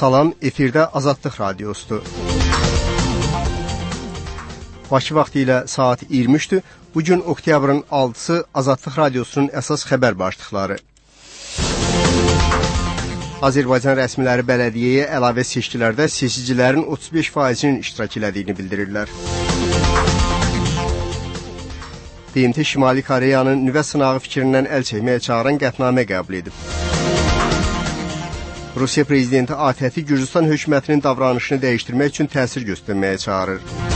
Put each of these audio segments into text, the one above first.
Salam, efirdə Azadlıq Radiosudur. Bakı vaxtı ilə saat 23-dür. Bugün oktyabrın 6-sı Azadlıq Radiosunun əsas xəbər başlıqları. Azərbaycan rəsmiləri bələdiyyəyə əlavə seçkilərdə seçicilərin 35%-nin iştirak elədiyini bildirirlər. BMT Şimali Koreyanın nüvə sınağı fikrindən əl çəkməyə çağıran qətnamə qəbul edib. Rusiya prezidenti ATƏT-i Gürcüstan hökumətinin davranışını dəyişdirmək üçün təsir göstərməyə çağırır.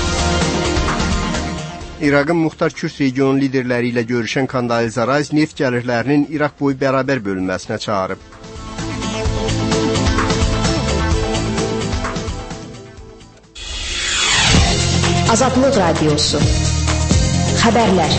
İraqın Muxtar Kürd regionu liderləri ilə görüşən Kandaliza Rice neft gəlirlərinin İraq boyu bərabər bölünməsinə çağırıb. Azadlıq Radiosu Xəbərlər.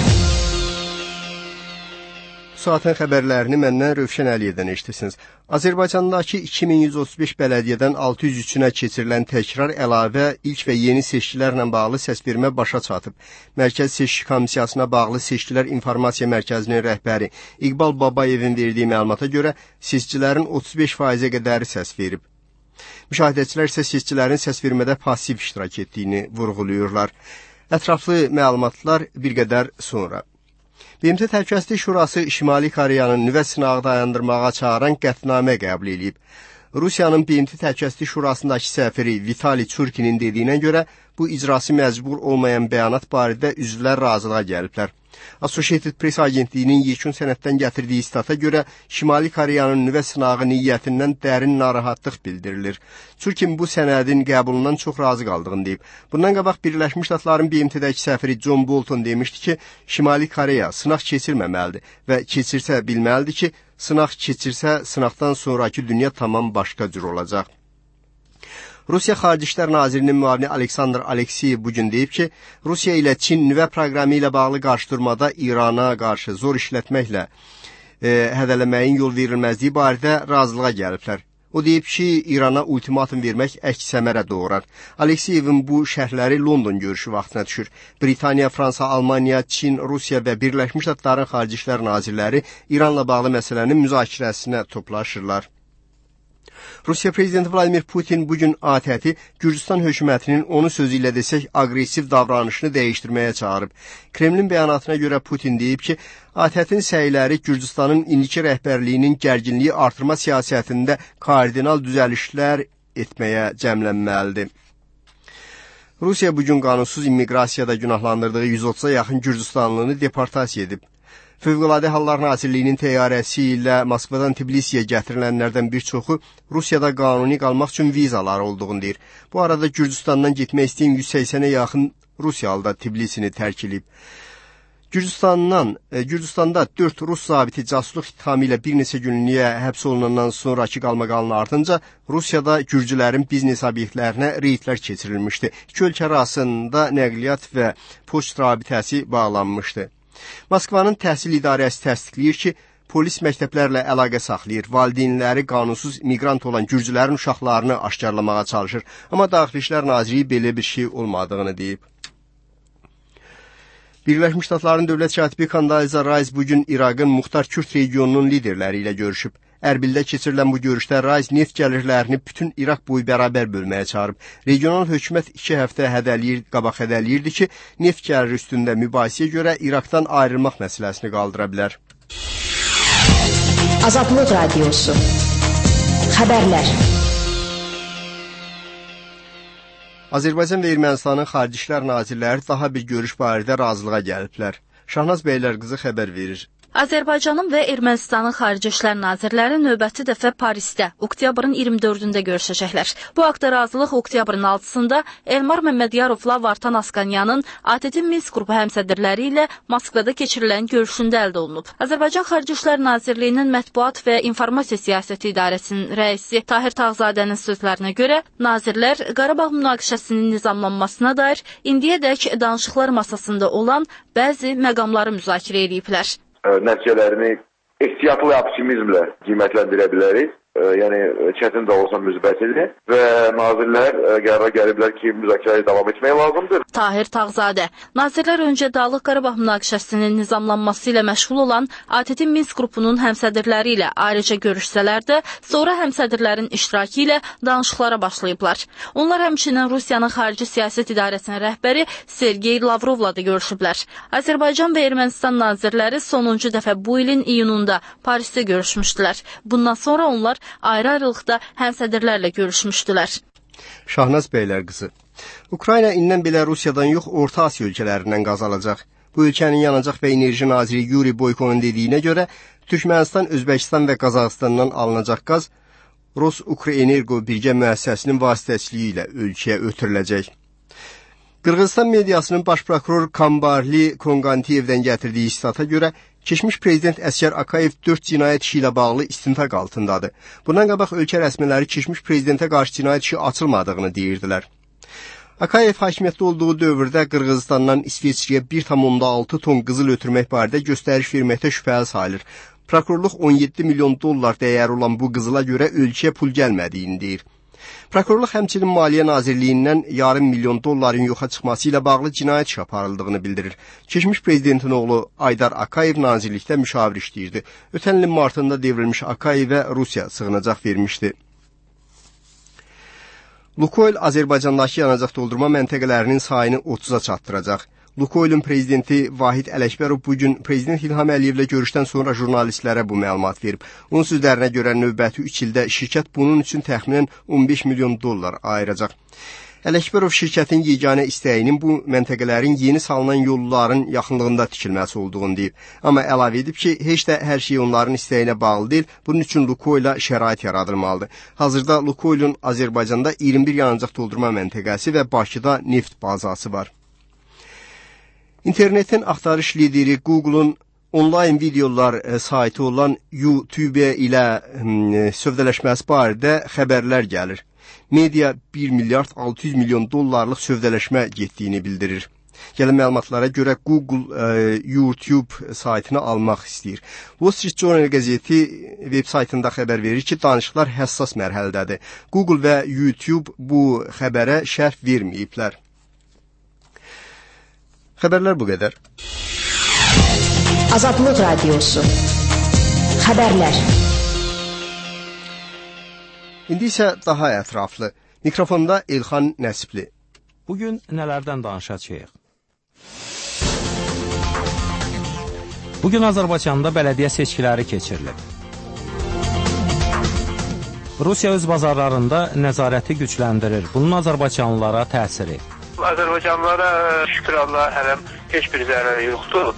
Saatın xəbərlərini məndən Rövşən Əliyevdən eşitirsiniz. Azərbaycandakı 2135 bələdiyyədən 603-ünə keçirilən təkrar əlavə ilk və yeni seçkilərlə bağlı səsvermə başa çatıb. Mərkəz Seçki Komissiyasına bağlı Seçkilər İnformasiya Mərkəzinin rəhbəri İqbal Babayevin verdiyi məlumata görə seçkilərin 35%-ə qədəri səs verib. Müşahidəçilər isə seçkilərin səsvermədə pasiv iştirak etdiyini vurğulayırlar. Ətraflı məlumatlar bir qədər sonra. BMT Təhlükəsizlik Şurası Şimali Koreyanın nüvə sınağı dayandırmağa çağıran qətnamə qəbul edib. Rusiyanın BMT Təhlükəsizlik Şurasındakı səfiri Vitali Çurkinin dediyinə görə bu icrası məcbur olmayan bəyanat barədə üzvlər razılığa gəliblər. Associated Press agentliyinin yekun sənəddən gətirdiyi istata görə Şimali Koreyanın nüvə sınağı niyyətindən dərin narahatlıq bildirilir. Çurkin bu sənədin qəbulundan çox razı qaldığını deyib. Bundan qabaq Birləşmiş Ştatların BMT-dəki səfiri John Bolton demişdi ki, Şimali Koreya sınaq keçirməməlidir və keçirsə bilməlidir ki, sınaq keçirsə sınaqdan sonraki dünya tamam başqa cür olacaq. Rusiya Xarici İşlər Nazirinin müavini Aleksandr Alekseyev bugün deyib ki, Rusiya ilə Çin nüvə proqramı ilə bağlı qarşıdurmada İrana qarşı zor işlətməklə hədələməyin yol verilməzliyi barədə razılığa gəliblər. O deyib ki, İrana ultimatum vermək əks səmərə doğurar. Alekseyevin bu şərhləri London görüşü vaxtına düşür. Britaniya, Fransa, Almaniya, Çin, Rusiya və Birləşmiş Ştatların Xarici İşlər Nazirləri İranla bağlı məsələnin müzakirəsinə toplaşırlar. Rusiya Prezidenti Vladimir Putin bugün ATƏT-i Gürcüstan hökumətinin onu sözü ilə desək aqressiv davranışını dəyişdirməyə çağırıb. Kremlin bəyanatına görə Putin deyib ki, ATƏT-in səyləri Gürcüstanın indiki rəhbərliyinin gərginliyi artırma siyasətində kardinal düzəlişlər etməyə cəmlənməlidir. Rusiya bugün qanunsuz immiqrasiyada günahlandırdığı 130-a yaxın Gürcüstanlını deportasiya edib. Fövqəladə Hallar Nazirliyinin təyyarəsi ilə Moskvadan Tbilisiyə gətirilənlərdən bir çoxu Rusiyada qanuni qalmaq üçün vizalar olduğunu deyir. Bu arada Gürcüstandan getmək istəyən 180-ə yaxın Rusiyalı da Tbilisini tərk edib. Gürcüstanda 4 Rus zabiti casusluq ittihamı ilə bir neçə günlüyə həbs olunandan sonraki qalmaqalın ardınca Rusiyada gürcülərin biznes obyektlərinə reydlər keçirilmişdi. İki ölkə arasında nəqliyyat və poçt rabitəsi bağlanmışdı. Moskvanın təhsil idarəsi təsdiqləyir ki, polis məktəblərlə əlaqə saxlayır, valideynləri qanunsuz miqrant olan gürcülərin uşaqlarını aşkarlamağa çalışır, amma Daxili İşlər Nazirliyi belə bir şey olmadığını deyib. Birləşmiş Ştatların dövlət katibi Kandaliza Rice bugün İraqın Muxtar Kürd regionunun liderləri ilə görüşüb. Ərbildə keçirilən bu görüşdə Rice neft gəlirlərini bütün İraq boyu bərabər bölməyə çağırıb. Regional hökumət 2 həftə qabaq hədəliyirdi ki, neft gəliri üstündə mübahisəyə görə İraqdan ayrılmaq məsələsini qaldıra bilər. Azadlıq Radiosu Xəbərlər. Azərbaycan və Ermənistanın Xarici İşlər Nazirləri daha bir görüş barədə razılığa gəliblər. Şahnaz Bəylərqızı xəbər verir. Azərbaycanın və Ermənistanın Xarici İşlər Nazirləri növbəti dəfə Parisdə oktyabrın 24-də görüşəcəklər. Bu haqda razılıq oktyabrın 6-sında Elmar Məmmədyarovla Vartan Askanyanın ATƏT Minsk qrupu həmsədrləri ilə Moskvada keçirilən görüşündə əldə olunub. Azərbaycan Xarici İşlər Nazirliyinin Mətbuat və İnformasiya Siyasəti İdarəsinin rəisi Tahir Tağzadənin sözlərinə görə nazirlər Qarabağ münaqişəsinin nizamlanmasına dair indiyədək danışıqlar masasında olan bəzi məqamları müzakirə ediblər. Nəticələrini ehtiyatlı optimizmlə qiymətləndirə bilərik. yəni çətin də olsa müsbətdir və nazirlər qərara gəliblər ki, müzakirəyə davam etmək lazımdır. Tahir Tağzadə, nazirlər öncə Dağlıq Qarabağ münaqişəsinin nizamlanması ilə məşğul olan ATƏT Minsk qrupunun həmsədrləri ilə ayrıca görüşsələr də, sonra həmsədrlərin iştirakı ilə danışıqlara başlayıblar. Onlar həmçinin Rusiyanın Xarici Siyasət İdarəsinin rəhbəri Sergey Lavrovla da görüşüblər. Azərbaycan və Ermənistan nazirləri sonuncu dəfə bu ilin iyununda Parisdə görüşmüşdülər. Bundan sonra onlar ayrı-ayrılıqda həmsədrlərlə görüşmüşdülər. Şahnaz Beylər qızı. Ukrayna indən belə Rusiyadan yox, Orta Asiya ölkələrindən qaz alacaq. Bu ölkənin yanacaq və enerji naziri Yuri Boykonun dediyinə görə Türkmənistan, Özbəkistan və Qazaxıstandan alınacaq qaz Rus-Ukrenergo birgə müəssisəsinin vasitəçiliyi ilə ölkəyə ötürüləcək. Qırğızstan mediasının baş prokuror Kambarli Kongantiyevdən gətirdiyi istata görə keçmiş prezident Əsgər Akayev 4 cinayət işi ilə bağlı istintaq altındadır. Bundan qabaq ölkə rəsmiləri keçmiş prezidentə qarşı cinayət işi açılmadığını deyirdilər. Akayev hakimiyyətdə olduğu dövrdə Qırğızstandan İsveçriyə 1,6 ton qızıl ötürmək barədə göstəriş verməkdə şübhəli sayılır. Prokurorluq 17 milyon dollar dəyəri olan bu qızıla görə ölkəyə pul gəlmədiyini deyir. Prokurorluq həmçinin Maliyyə Nazirliyindən yarım milyon dolların yoxa çıxması ilə bağlı cinayət işi aparıldığını bildirir. Keçmiş prezidentin oğlu Aydar Akayev nazirlikdə müşavir işləyirdi. Ötən ilin martında devrilmiş Akayevə Rusiya sığınacaq vermişdi. Lukoil Azərbaycandakı yanacaq doldurma məntəqələrinin sayını 30-a çatdıracaq. Lukoilin prezidenti Vahid Ələkbərov bugün prezident İlham Əliyevlə görüşdən sonra jurnalistlərə bu məlumat verib. Onun sözlərinə görə növbəti 3 ildə şirkət bunun üçün təxminən 15 milyon dollar ayıracaq. Ələkbərov şirkətin yeganə istəyinin bu məntəqələrin yeni salınan yolların yaxınlığında tikilməsi olduğunu deyib. Amma əlavə edib ki, heç də hər şey onların istəyinə bağlı deyil, bunun üçün Lukoil'a şərait yaradılmalıdır. Hazırda Lukoil'un Azərbaycanda 21 yanacaq doldurma məntəqəsi və Bakıda neft bazası var. İnternetin axtarış lideri Google'un onlayn videolar saytı olan YouTube ilə sövdələşməsi barədə xəbərlər gəlir. Media 1 milyard 600 milyon dollarlıq sövdələşmə getdiyini bildirir. Gələn məlumatlara görə Google YouTube saytını almaq istəyir. Wall Street Journal qəzeti veb saytında xəbər verir ki, danışıqlar həssas mərhələdədir. Google və YouTube bu xəbərə şərh verməyiblər. Xəbərlər bu qədər. Azadlıq Radiosu. Xəbərlər. İndi isə daha ətraflı. Mikrofonda Elxan Nəsibli. Bugün nələrdən danışacağıq? Bugün Azərbaycanda bələdiyyə seçkiləri keçirilib. Rusiya öz bazarlarında nəzarəti gücləndirir. Bunun Azərbaycanlılara təsiri. Azərbaycanlılara şükür Allah hələm heç bir zərəri yoxdur.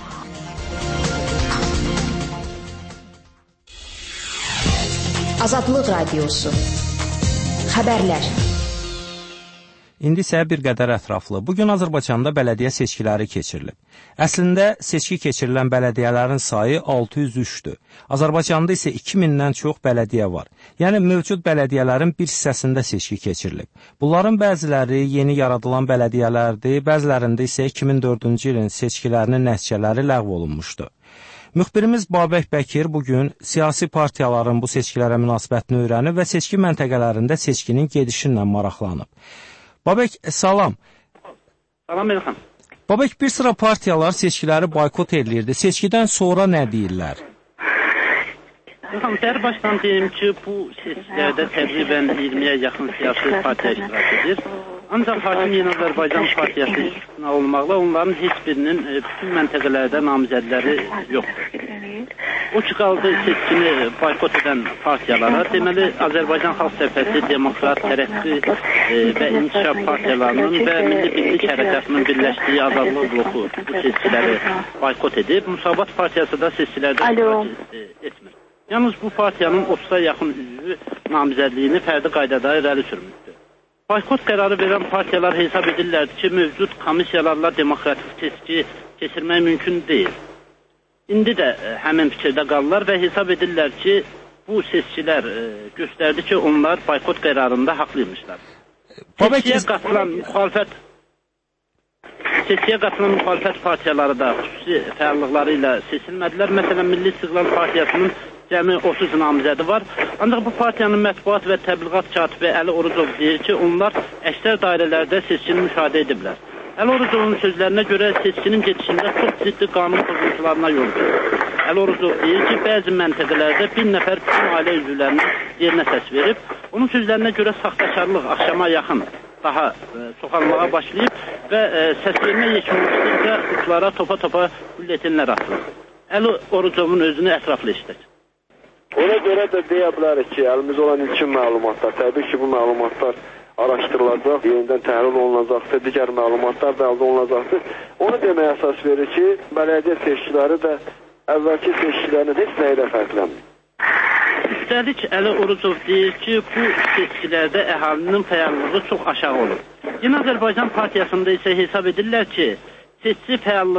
Azadlıq Radiosu. Xəbərlər. İndi isə bir qədər ətraflı. Bugün Azərbaycanda bələdiyyə seçkiləri keçirilib. Əslində, seçki keçirilən bələdiyyələrin sayı 603-dür. Azərbaycanda isə 2000-dən çox bələdiyyə var. Yəni, mövcud bələdiyyələrin bir hissəsində seçki keçirilib. Bunların bəziləri yeni yaradılan bələdiyyələrdir, bəzilərində isə 2004-cü ilin seçkilərinin nəticələri ləğv olunmuşdu. Müxbirimiz Babək Bəkir bugün siyasi partiyaların bu seçkilərə münasibətini öyrənib və seçki məntəqələrində seçkinin gedişinlə maraqlanıb. Babək, salam. Salam Elxan. Babək, bir sıra partiyalar seçkiləri boykot edirdi. Seçkidən sonra nə deyirlər? Elxan, başdan deyim ki, bu seçkilərdə təqribən 20-yə yaxın siyasi partiya iştirak edir. Ancaq Hakim Yeni Azərbaycan Partiyası istisna olmaqla onların heç birinin bütün məntəqələrdə namizədləri yoxdur. O ki, qaldı seçkini boykot edən partiyalara, deməli, Azərbaycan Xalq Cəbhəsi, Demokrat, Tərəqqi və İnkişaf partiyalarının və Milli Birlik Hərəkatının birləşdiyi Azadlıq bloku bu seçkiləri boykot edib. Müsavat Partiyası da seçkilərdə etmir. Yalnız bu partiyanın 30'a yaxın üzvü namizədliyini fərdi qaydada irəli sürmüşdür. Boykot qərarı verən partiyalar hesab edirlər ki, mövcud komissiyalarla demokratik seçki keçirmək mümkün deyil. İndi də həmin fikirdə qalırlar və hesab edirlər ki, bu seçkilər göstərdi ki, onlar boykot qərarında haqlıymışlar. Seçkiyə qatılan müxalifət partiyaları da xüsusi fəallıqları ilə seçilmədilər. Məsələn, Milli İstiqlal Partiyasının cəmi 30 namizədi var. Ancaq bu partiyanın mətbuat və təbliğat katibi Əli Orucov deyir ki, onlar əksər dairələrdə seçkini müşahidə ediblər. Əli Orucovun sözlərinə görə seçkinin gedişində çox ciddi qanun pozuntularına yol verir. Əli Orucov deyir ki, bəzi məntəqələrdə bir nəfər bütün ailə üzvlərinin yerinə səs verib. Onun sözlərinə görə saxtakarlıq axşama yaxın daha çoxalmağa başlayıb və səsvermə yekunlaşdıqca uçlara topa bülletenlər atılır. Əli Orucovun özünü ətraflı işlək. Ona görə də deyə bilərik ki, əlimizdə olan ilkin məlumatlar, təbii ki, bu məlumatlar araşdırılacaq, yenidən təhlil olunacaqdır, digər məlumatlar da əldə olunacaqdır. Onu deməyə əsas verir ki, bələdiyyə seçkiləri də əvvəlki seçkilərin heç nə ilə fərqlənmir. Üstəlik, Əli Orucov deyir ki, bu seçkilərdə əhalinin fəallığı çox aşağı olur. Yeni Azərbaycan Partiyasında isə hesab edirlər ki, seçki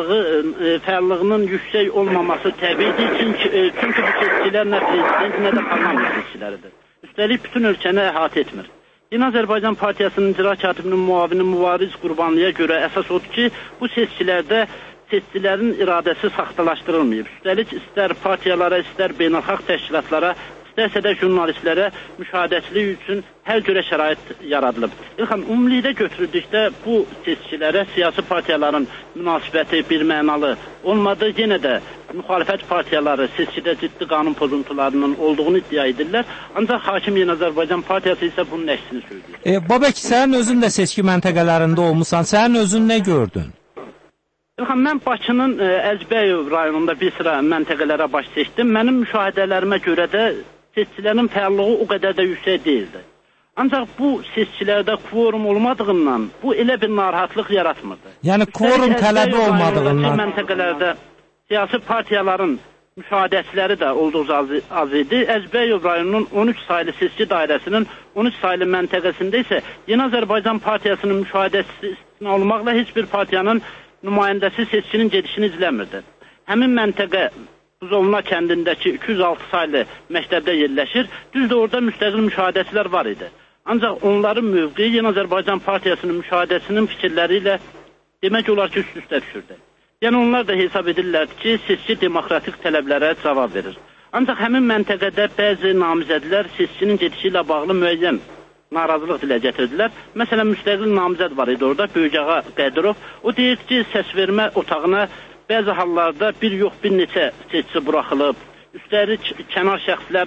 fəallığının yüksək olmaması təbiidir, çünki bu seçkilər nə prezident, nə də parlament seçkiləridir. Üstəlik, bütün ölkəni əhatə etmir. Yeni Azərbaycan Partiyasının icra katibinin müavini Mübariz Qurbanlıya görə əsas odur ki, bu seçkilərdə seçkilərin iradəsi saxtalaşdırılmayıb. Üstəlik, istər partiyalara, istər beynəlxalq təşkilatlara, istərsə də jurnalistlərə müşahidəçilik üçün hər cürə şərait yaradılıb. İlxan, ümumilikdə götürüldükdə bu seçkilərə siyasi partiyaların münasibəti birmənalı olmadı. Yenə də müxalifət partiyaları seçkidə ciddi qanun pozuntularının olduğunu iddia edirlər. Ancaq Hakim Yeni Azərbaycan Partiyası isə bunun əksini söyləyir. Babək, sənin özün də seçki məntəqələrində olmusan. Sənin özün nə gördün? İlxan, mən Bakının Əcbəyov rayonunda bir sıra məntəqələrə baş çəkdim. Mənim müşahidələrimə görə də seçkilərin fəallığı o qədər də yüksək deyildi. Ancaq bu seçkilərdə kvorum olmadığından bu elə bir narahatlıq yaratmırdı. Yəni kvorum tələbi olmadığından. Məntəqələrdə siyasi partiyaların müşahidəçiləri də olduqca az idi. Əcbəyov rayonunun 13 saylı seçki dairəsinin 13 saylı məntəqəsində isə Yeni Azərbaycan Partiyasının müşahidəçisi istisna olmaqla heç bir partiyanın nümayəndəsi seçkinin gedişini izləmirdi. Həmin məntəqə Buzovna kəndindəki 206 saylı məktəbdə yerləşir. Düzdür, orada müstəqil müşahidəçilər var idi. Ancaq onların mövqeyi Yeni Azərbaycan Partiyasının müşahidəsinin fikirləri ilə demək olar ki, üst-üstə düşürdü. Yəni onlar da hesab edirlər ki, seçki demokratik tələblərə cavab verir. Ancaq həmin məntəqədə bəzi namizədlər seçkinin gedişi ilə bağlı müəyyən narazılıq dilə gətirdilər. Məsələn, müstəqil namizəd var idi orada, Böyücağa Qədirov. O deyir ki, səsvermə otağına bəzi hallarda bir yox, bir neçə seçki buraxılıb. Üstəlik, kənar şəxslər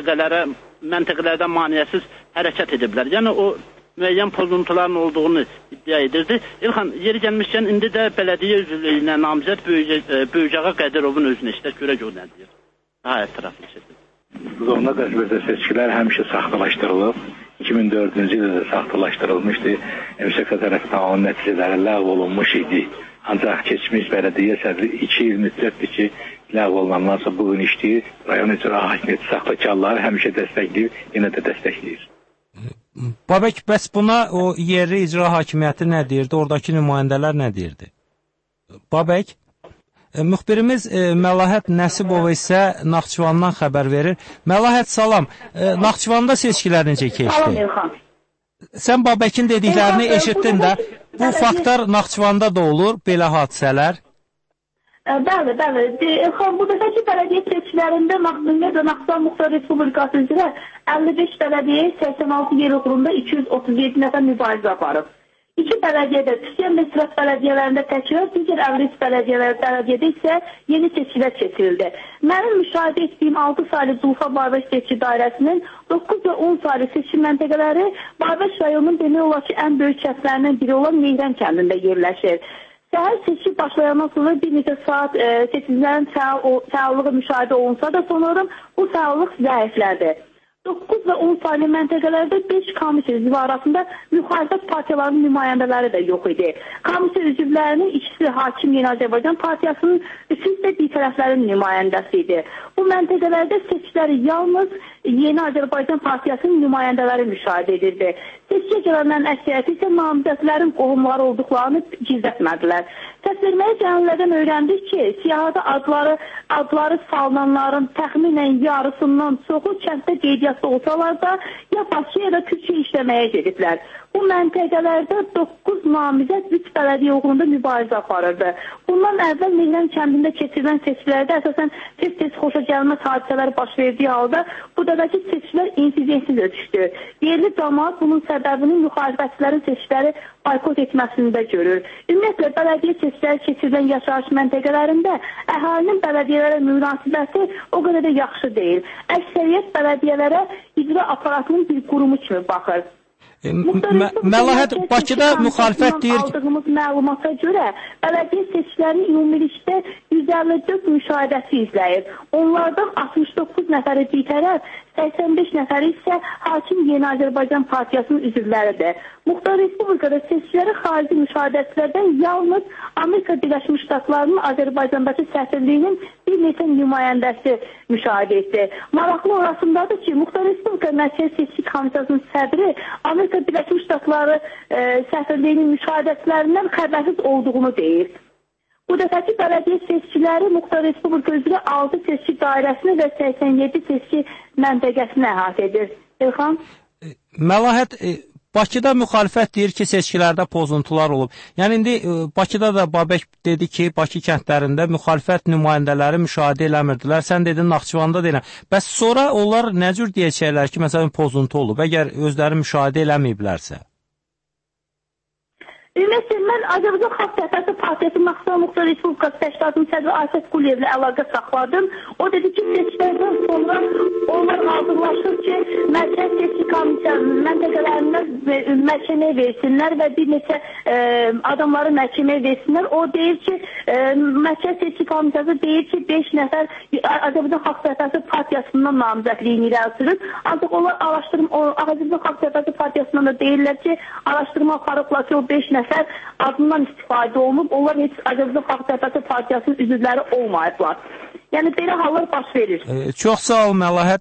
məntəqələrdə maneəsiz hərəkət ediblər. Yəni, o müəyyən pozuntuların olduğunu iddia edirdi. İlxan, yeri gəlmişkən, indi də bələdiyyə üzvlüyünə namizəd Böyücağa Qədirovun özünə işlək görək o nə deyir. Daha ətraflı şəkildə. Buzovna qəsbədə seçkilər həmişə saxtalaşdırılıb. 2004-cü ildə də saxtalaşdırılmışdı. MSK tərəfindən onun nəticələri ləğv olunmuş idi. Ancaq keçmiş bələdiyyə sədri 2 il müddətdir ki, ləğv olunandan sonra bugün işləyir. Rayon icra hakimiyyəti saxtakarları həmişə dəstəkləyir, yenə də dəstəkləyir. Babək, bəs buna o yerli icra hakimiyyəti nə deyirdi, oradakı nümayəndələr nə deyirdi? Babək, müxbirimiz Məlahət Nəsibova isə Naxçıvandan xəbər verir. Məlahət, salam. Naxçıvanda seçkilər necə keçdi? Salam, İlxan. Sən Babəkin dediklərini eşitdin də. Bu faktlar Naxçıvanda da olur, belə hadisələr? Bəli. İlxan, bu dəfəki bələdiyyə seçkilərində Naxçıvan Muxtar Respublikası üzrə 55 bələdiyyə 86 yer oturumda 237 nəfər mübarizə aparıb. 2 bələdiyyədə Türkiyə Məsrət bələdiyyələrində təkrar, digər Əvris bələdiyyədə isə yeni seçkilər keçirildi. Mənim müşahidə etdiyim 6 saylı Zulfa Baybaş seçki dairəsinin 9 və 10 saylı seçki məntəqələri Baybaş rayonunun demək olar ki, ən böyük kəndlərindən biri olan Meyrən kəndində yerləşir. Səhər seçki başlayandan sonra bir neçə saat seçicilərin fəallığı müşahidə olunsa da sonradan bu fəallıq zəiflədi. 9 və 10 saylı məntəqələrdə 5 komissiya üzvü arasında müxalifət partiyalarının nümayəndələri də yox idi. Komissiya üzvlərinin ikisi Hakim Yeni Azərbaycan Partiyasının, üçü isə bitərəflərin nümayəndəsi idi. Bu məntəqələrdə seçkiləri yalnız Yeni Azərbaycan Partiyasının nümayəndələri müşahidə edirdi. Seçkiyə gələnlərin əksəriyyəti isə namizədlərin qohumları olduqlarını gizlətmədilər. Səsverməyə gələnlərdən öyrəndik ki, siyahıda adları salınanların təxminən yarısından çoxu kənddə qeydiyyatda olsalar da ya Bakıya ya da Türkiyə işləməyə gediblər. Bu məntəqələrdə 9 namizəd 3 bələdiyyə uğrunda mübarizə aparırdı. Bundan əvvəl Mehran kəndində keçirilən seçkilərdə əsasən tez-tez xoşagəlməz hadisələr baş verdiyi halda buradakı seçkilər insidentsiz ötüşdü. Yerli cəmaət bunun səbəbini müxalifətçilərin seçkiləri boykot etməsində görür. Ümumiyyətlə, bələdiyyə seçkiləri keçirilən yaşayış məntəqələrində əhalinin bələdiyyələrə münasibəti o qədər də yaxşı deyil. Əksəriyyət bələdiyyələrə icra aparatının bir qurumu kimi baxır. Məlahət, Bakıda müxalifət deyir ki... Aldığımız məlumata görə bələdiyyə seçkilərinin ümumilikdə 154 müşahidəsi izləyir. Onlardan 69 nəfəri bitərək, 85 nəfəri isə Hakim Yeni Azərbaycan Partiyasının üzvləridir. Muxtar Respublikada seçkiləri xarici müşahidəçilərdən yalnız Amerika Birləşmiş Ştatlarının Azərbaycandakı səfirliyinin bir neçə nümayəndəsi müşahidə etdi. Maraqlı orasındadır ki, Muxtar Respublika Mərkəzi Seçki Komissiyasının sədri Amerika Birləşmiş Ştatları səfirliyinin müşahidəçilərindən xəbərsiz olduğunu deyir. Bu dəfəki bələdiyyə seçkiləri Muxtar Respublika üzrə 6 seçki dairəsini və 87 seçki məntəqəsini əhatə edir. Elxan? Məlahət, Bakıda müxalifət deyir ki, seçkilərdə pozuntular olub. Yəni, indi Bakıda da Babək dedi ki, Bakı kəndlərində müxalifət nümayəndələri müşahidə eləmirdilər. Sən dedin, Naxçıvanda deyilən. Bəs sonra onlar nə cür deyəcəklər ki, məsələn, pozuntu olub, əgər özləri müşahidə eləməyiblərsə? Ümumiyyətlə, mən Azərbaycan Xalq Cəbhəsi Partiyası Naxçıvan Muxtar Respublikası Təşkilatının sədri Ayşət Quliyevlə əlaqə saxladım. O dedi ki, seçkilərdən sonra onlar hazırlaşır ki, Mərkəz Seçki Komissiyasının məntəqələrindən məhkəməyə versinlər və bir neçə adamları məhkəməyə versinlər. O deyir ki, Mərkəz Seçki Komissiyası deyir ki, 5 nəfər Azərbaycan Xalq Cəbhəsi Partiyasından namizədliyini irəli sürür. Ancaq onlar Azərbaycan Xalq Cəbhəsi Partiyasından da deyirlər ki, araşdırma aparıblar ki, o 5 nəfər adından istifadə olunub, onlar heç Azərbaycan Xalq Cəbhəsi Partiyasının üzvləri olmayıblar. Yəni, belə hallar baş verir. Çox sağ ol, Məlahət.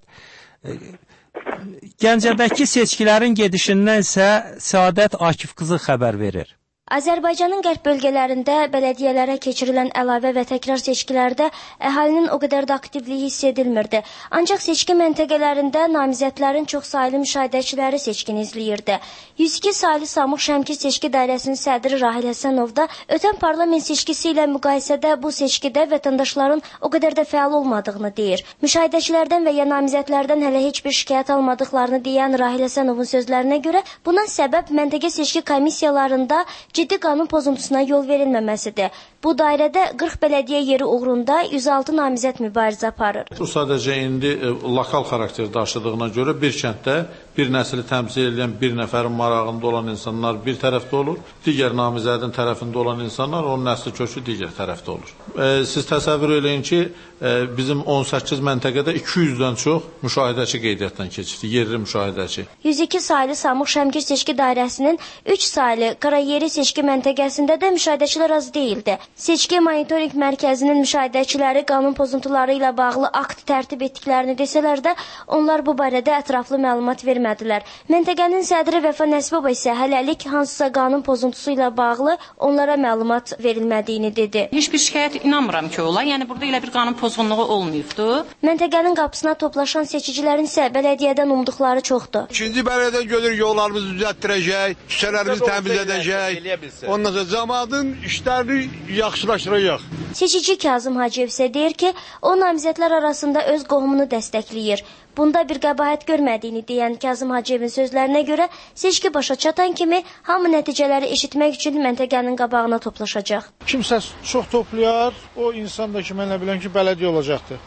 Gəncədəki seçkilərin gedişindən isə Səadət Akif qızı xəbər verir. Azərbaycanın qərb bölgələrində bələdiyyələrə keçirilən əlavə və təkrar seçkilərdə əhalinin o qədər də aktivliyi hiss edilmirdi. Ancaq seçki məntəqələrində namizədlərin çox saylı müşahidəçiləri seçkini izləyirdi. 102 saylı Samux Şəmkir seçki dairəsinin sədri Rahil Həsənov da ötən parlament seçkisi ilə müqayisədə bu seçkidə vətəndaşların o qədər də fəal olmadığını deyir. Müşahidəçilərdən və ya namizədlərdən hələ heç bir şikayət almadıqlarını deyən Rahil Həsənovun sözlərinə görə buna səbəb məntəqə seçki komissiyalarında ciddi qanun pozuntusuna yol verilməməsidir. Bu dairədə 40 bələdiyyə yeri uğrunda 106 namizəd mübarizə aparır. Bu sadəcə indi lokal xarakter daşıdığına görə bir kənddə bir nəsli təmsil edən bir nəfərin marağında olan insanlar bir tərəfdə olur, digər namizədin tərəfində olan insanlar onun nəsli kökü digər tərəfdə olur. Siz təsəvvür eləyin ki, bizim 18 məntəqədə 200-dən çox müşahidəçi qeydiyyatdan keçirdi, yerli müşahidəçi. 102 saylı Samux Şəmkir seçki dairəsinin 3 saylı Qarayeri seçki məntəqəsində də müşahidəçilər az deyildi. Seçki monitoring mərkəzinin müşahidəçiləri qanun pozuntuları ilə bağlı akt tərtib etdiklərini desələr də, onlar bu barədə ətraflı məlumat vermədilər. Məntəqənin sədri Vəfa Nəsibova isə hələlik hansısa qanun pozuntusu ilə bağlı onlara məlumat verilmədiyini dedi. Heç bir şikayət inanmıram ki, ola. Yəni burada elə bir qanun pozğunluğu olmayıbdı. Məntəqənin qapısına toplaşan seçicilərin isə bələdiyyədən umduqları çoxdur. İkinci bələdiyyədən görür yollarımızı düzəltdirəcək, küçələrimizi təmiz edəcək. Ondan sonra cəmaatın işlərini yaxşılaşdıracaq. Seçici Kazım Hacıyev isə deyir ki, o namizədlər arasında öz qohumunu dəstəkləyir. Bunda bir qəbahət görmədiyini deyən Kazım Hacıyevin sözlərinə görə seçki başa çatan kimi hamı nəticələri eşitmək üçün məntəqənin qabağına toplaşacaq. Kimsə çox toplayar, o insan da ki, mənlə bilən ki, bələdiyyə olacaqdır.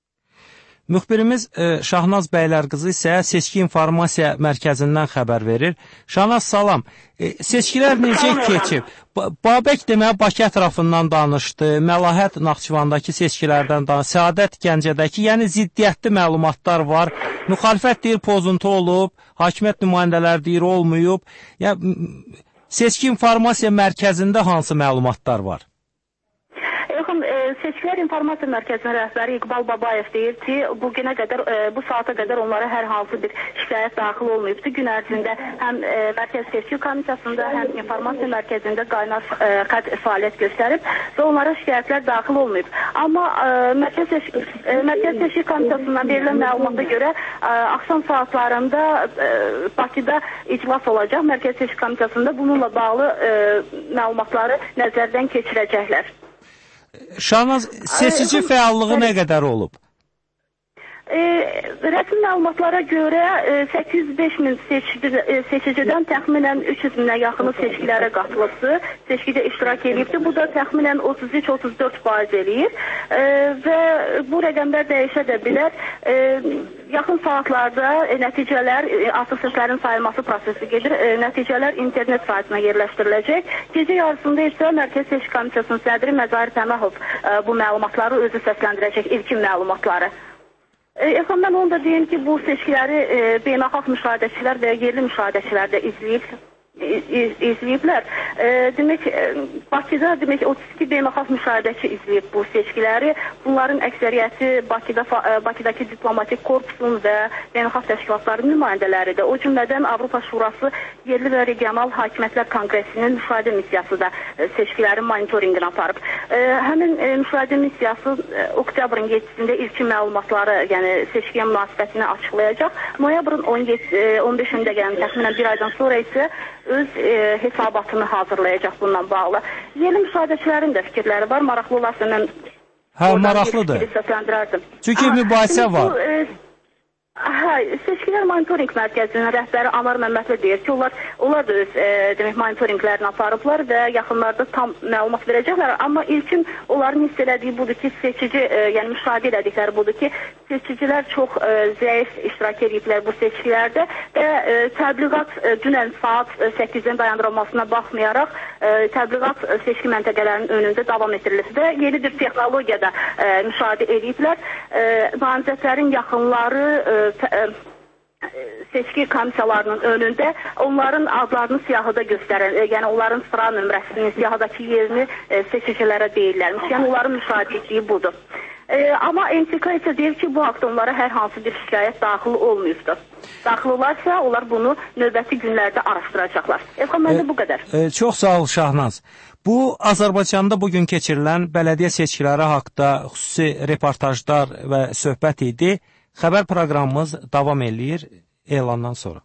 Müxbirimiz Şahnaz Bəylərqızı isə Seçki İnformasiya Mərkəzindən xəbər verir. Şahnaz, salam. Seçkilər necə keçib? Babək deməli Bakı ətrafından danışdı, Məlahət Naxçıvandakı seçkilərdən danışdı, Səadət Gəncədəki, yəni ziddiyyətli məlumatlar var. Müxalifət deyir pozuntu olub, hakimiyyət nümayəndələri deyir olmayıb. Yəni, Seçki İnformasiya Mərkəzində hansı məlumatlar var? Baxın, Seçkilər İnformasiya Mərkəzinin rəhbəri İqbal Babayev deyir ki, bu saata qədər onlara hər hansı bir şikayət daxil olmayıbdır. Gün ərzində həm Mərkəz Seçki Komissiyasında, həm İnformasiya Mərkəzində qaynar xətt fəaliyyət göstərib və onlara şikayətlər daxil olmayıb. Amma Mərkəz Seçki Komissiyasından verilən məlumata görə axşam saatlarında Bakıda iclas olacaq. Mərkəz Seçki Komissiyasında bununla bağlı məlumatları nəzərdən keçirəcəklər. Şahnaz, seçici fəallığı nə qədər olub? Rəsmi məlumatlara görə 805 min seçicidən təxminən 300 minə yaxını seçkilərə qatılıbdır, seçkidə iştirak edibdir. Bu da təxminən 33-34% eləyir və bu rəqəmlər dəyişə də bilər. Yaxın saatlarda nəticələr, artıq səslərin sayılması prosesi gedir, nəticələr internet saytına yerləşdiriləcək. Gecə yarısında isə Mərkəz Seçki Komissiyasının sədri Məzahir Təməhov bu məlumatları özü səsləndirəcək, ilkin məlumatları. Mən onu da deyim ki, bu seçkiləri beynəlxalq müşahidəçilər və yerli müşahidəçilər də izləyiblər. Demək, Bakıda 32 beynəlxalq müşahidəçi izləyib bu seçkiləri. Bunların əksəriyyəti Bakıdakı diplomatik korpusun və beynəlxalq təşkilatların nümayəndələridir. O cümlədən Avropa Şurası Yerli və Regional Hakimiyyətlər Konqresinin müşahidə missiyası da seçkilərin monitorinqini aparıb. Həmin müşahidə missiyası oktyabrın 7-sində ilkin məlumatları, yəni seçkiyə münasibətini açıqlayacaq. Noyabrın 15-də gələn təxminən bir aydan sonra isə öz hesabatını hazırlayacaq bununla bağlı. Yerli müşahidəçilərin də fikirləri var. Maraqlı olarsa mən maraqlıdır. Çünki mübahisə var. Seçkilər Monitoring Mərkəzinin rəhbəri Anar Məmmədli deyir ki, onlar da öz monitoringlərini aparıblar və yaxınlarda tam məlumat verəcəklər. Amma ilkin onların hiss elədiyi budur ki, yəni müşahidə elədikləri budur ki, seçicilər çox zəif iştirak ediblər bu seçkilərdə və təbliğat dünən saat 8-dən dayandırılmasına baxmayaraq təbliğat seçki məntəqələrinin önündə davam etdirilir və yeni bir texnologiyada müşahidə ediblər. Namizədlərin yaxınları seçki komissiyalarının önündə onların adlarını siyahıda göstərən, yəni onların sıra nömrəsinin siyahıdakı yerini seçicilərə deyirlərmiş. Yəni onların müşahidə etdiyi budur. Amma MTK isə deyir ki, bu haqda onlara hər hansı bir şikayət daxil olmayıbdır. Daxil olarsa, onlar bunu növbəti günlərdə araşdıracaqlar. Məndə bu qədər. Çox sağ ol Şahnaz. Bu, Azərbaycanda bugün keçirilən bələdiyyə seçkiləri haqda xüsusi reportajlar və söhbət idi. Xəbər proqramımız davam eləyir elandan sonra.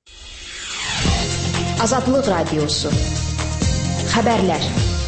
Azadlıq Radiosu. Xəbərlər.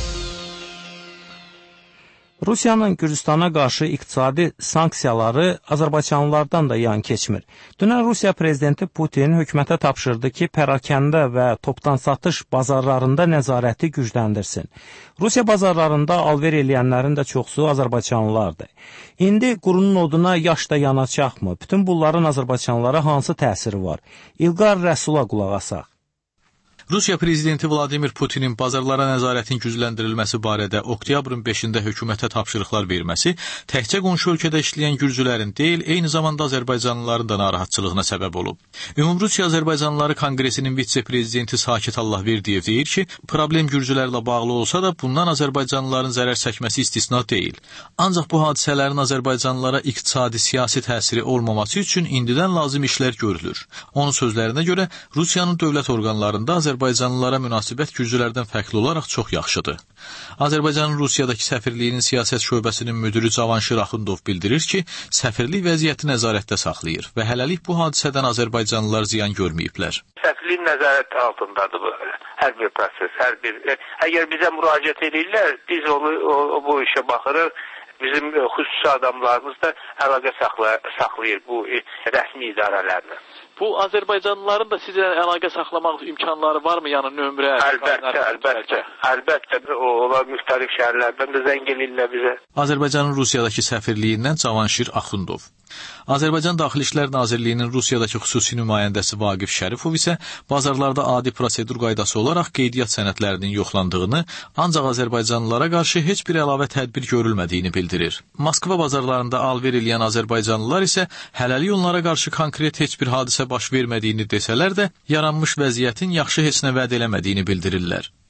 Rusiyanın Gürcüstana qarşı iqtisadi sanksiyaları Azərbaycanlılardan da yan keçmir. Dünən Rusiya prezidenti Putin hökumətə tapşırdı ki, pərakəndə və topdan satış bazarlarında nəzarəti gücləndirsin. Rusiya bazarlarında alver eləyənlərin də çoxsu Azərbaycanlılardır. İndi qurunun oduna yaş da yanacaqmı? Bütün bunların Azərbaycanlılara hansı təsiri var? İlqar Rəsula qulaq asaq. Rusiya prezidenti Vladimir Putinin bazarlara nəzarətin gücləndirilməsi barədə oktyabrın 5-də hökumətə tapşırıqlar verməsi təkcə qonşu ölkədə işləyən gürcülərin deyil, eyni zamanda Azərbaycanlıların da narahatçılığına səbəb olub. Ümumrusiya Azərbaycanlıları Konqresinin vitse-prezidenti Sakit Allahverdiyev deyir ki, problem gürcülərlə bağlı olsa da bundan Azərbaycanlıların zərər çəkməsi istisna deyil. Ancaq bu hadisələrin Azərbaycanlılara iqtisadi siyasi təsiri olmaması üçün indidən lazım işlər görülür. Onun sözlərinə görə Rusiyanın dövlət orqanlarında Azərbaycanlılara münasibət gürcülərdən fərqli olaraq çox yaxşıdır. Azərbaycanın Rusiyadakı səfirliyinin siyasət şöbəsinin müdiri Cavanşir Axundov bildirir ki, səfirlik vəziyyəti nəzarətdə saxlayır və hələlik bu hadisədən Azərbaycanlılar ziyan görməyiblər. Səfirlik nəzarət altındadır bu. Hər bir proses, əgər bizə müraciət edirlər, biz bu işə baxırıq. Bizim xüsusi adamlarımız da əlaqə saxlayır bu rəsmi idarələrlə. Bu Azərbaycanlıların da sizə əlaqə saxlamaq imkanları varmı? Yəni nömrə? Əlbəttə. Onlar müxtəlif şəhərlərdən də zəng edirlər bizə. Azərbaycanın Rusiyadakı səfirliyindən Cavanşir Axundov. Azərbaycan Daxili İşlər Nazirliyinin Rusiyadakı xüsusi nümayəndəsi Vaqif Şərifov isə bazarlarda adi prosedur qaydası olaraq qeydiyyat sənədlərinin yoxlandığını, ancaq Azərbaycanlılara qarşı heç bir əlavə tədbir görülmədiyini bildirir. Moskva bazarlarında alver eləyən Azərbaycanlılar isə hələlik onlara qarşı konkret heç bir hadisə baş vermədiyini desələr də, yaranmış vəziyyətin yaxşı heç nə vəd eləmədiyini bildirirlər.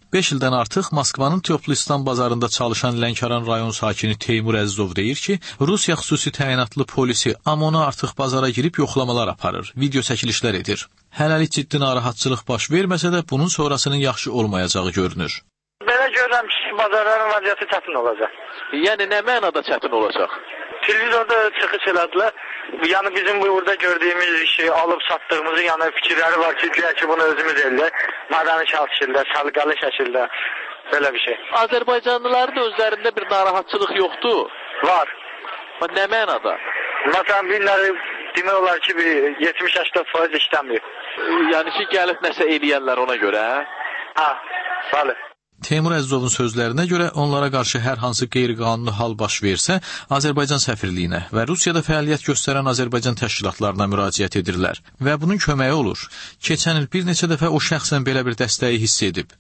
5 ildən artıq Moskvanın Teoplistan bazarında çalışan Lənkəran rayon sakini Teymur Əzizov deyir ki, Rusiya xüsusi təyinatlı polisi AMON artıq bazara girib yoxlamalar aparır, video çəkilişlər edir. Hələlik ciddi narahatçılıq baş verməsə də bunun sonrasının yaxşı olmayacağı görünür. Belə görürəm ki, bazarların vəziyyəti çətin olacaq. Yəni nə mənada çətin olacaq? Televizorda çıxış elədilər. Yəni bizim burada gördüyümüz işi alıb satdığımızı, yəni fikirləri var ki, ki bunu özümüz eləyək. Mədəni şəkildə, səliqəli şəkildə belə bir şey. Azərbaycanlıların özlərində bir narahatçılıq yoxdur. Var. Nə mənada? Məsələn, günləri demək olar ki, 70-80% işləmir. Yəni ki, gəlib nəsə eləyənlər ona görə, hə? Hə, bəli. Teymur Əzizovun sözlərinə görə onlara qarşı hər hansı qeyri-qanuni hal baş versə, Azərbaycan səfirliyinə və Rusiyada fəaliyyət göstərən Azərbaycan təşkilatlarına müraciət edirlər və bunun köməyi olur. Keçən il bir neçə dəfə o şəxsən belə bir dəstəyi hiss edib.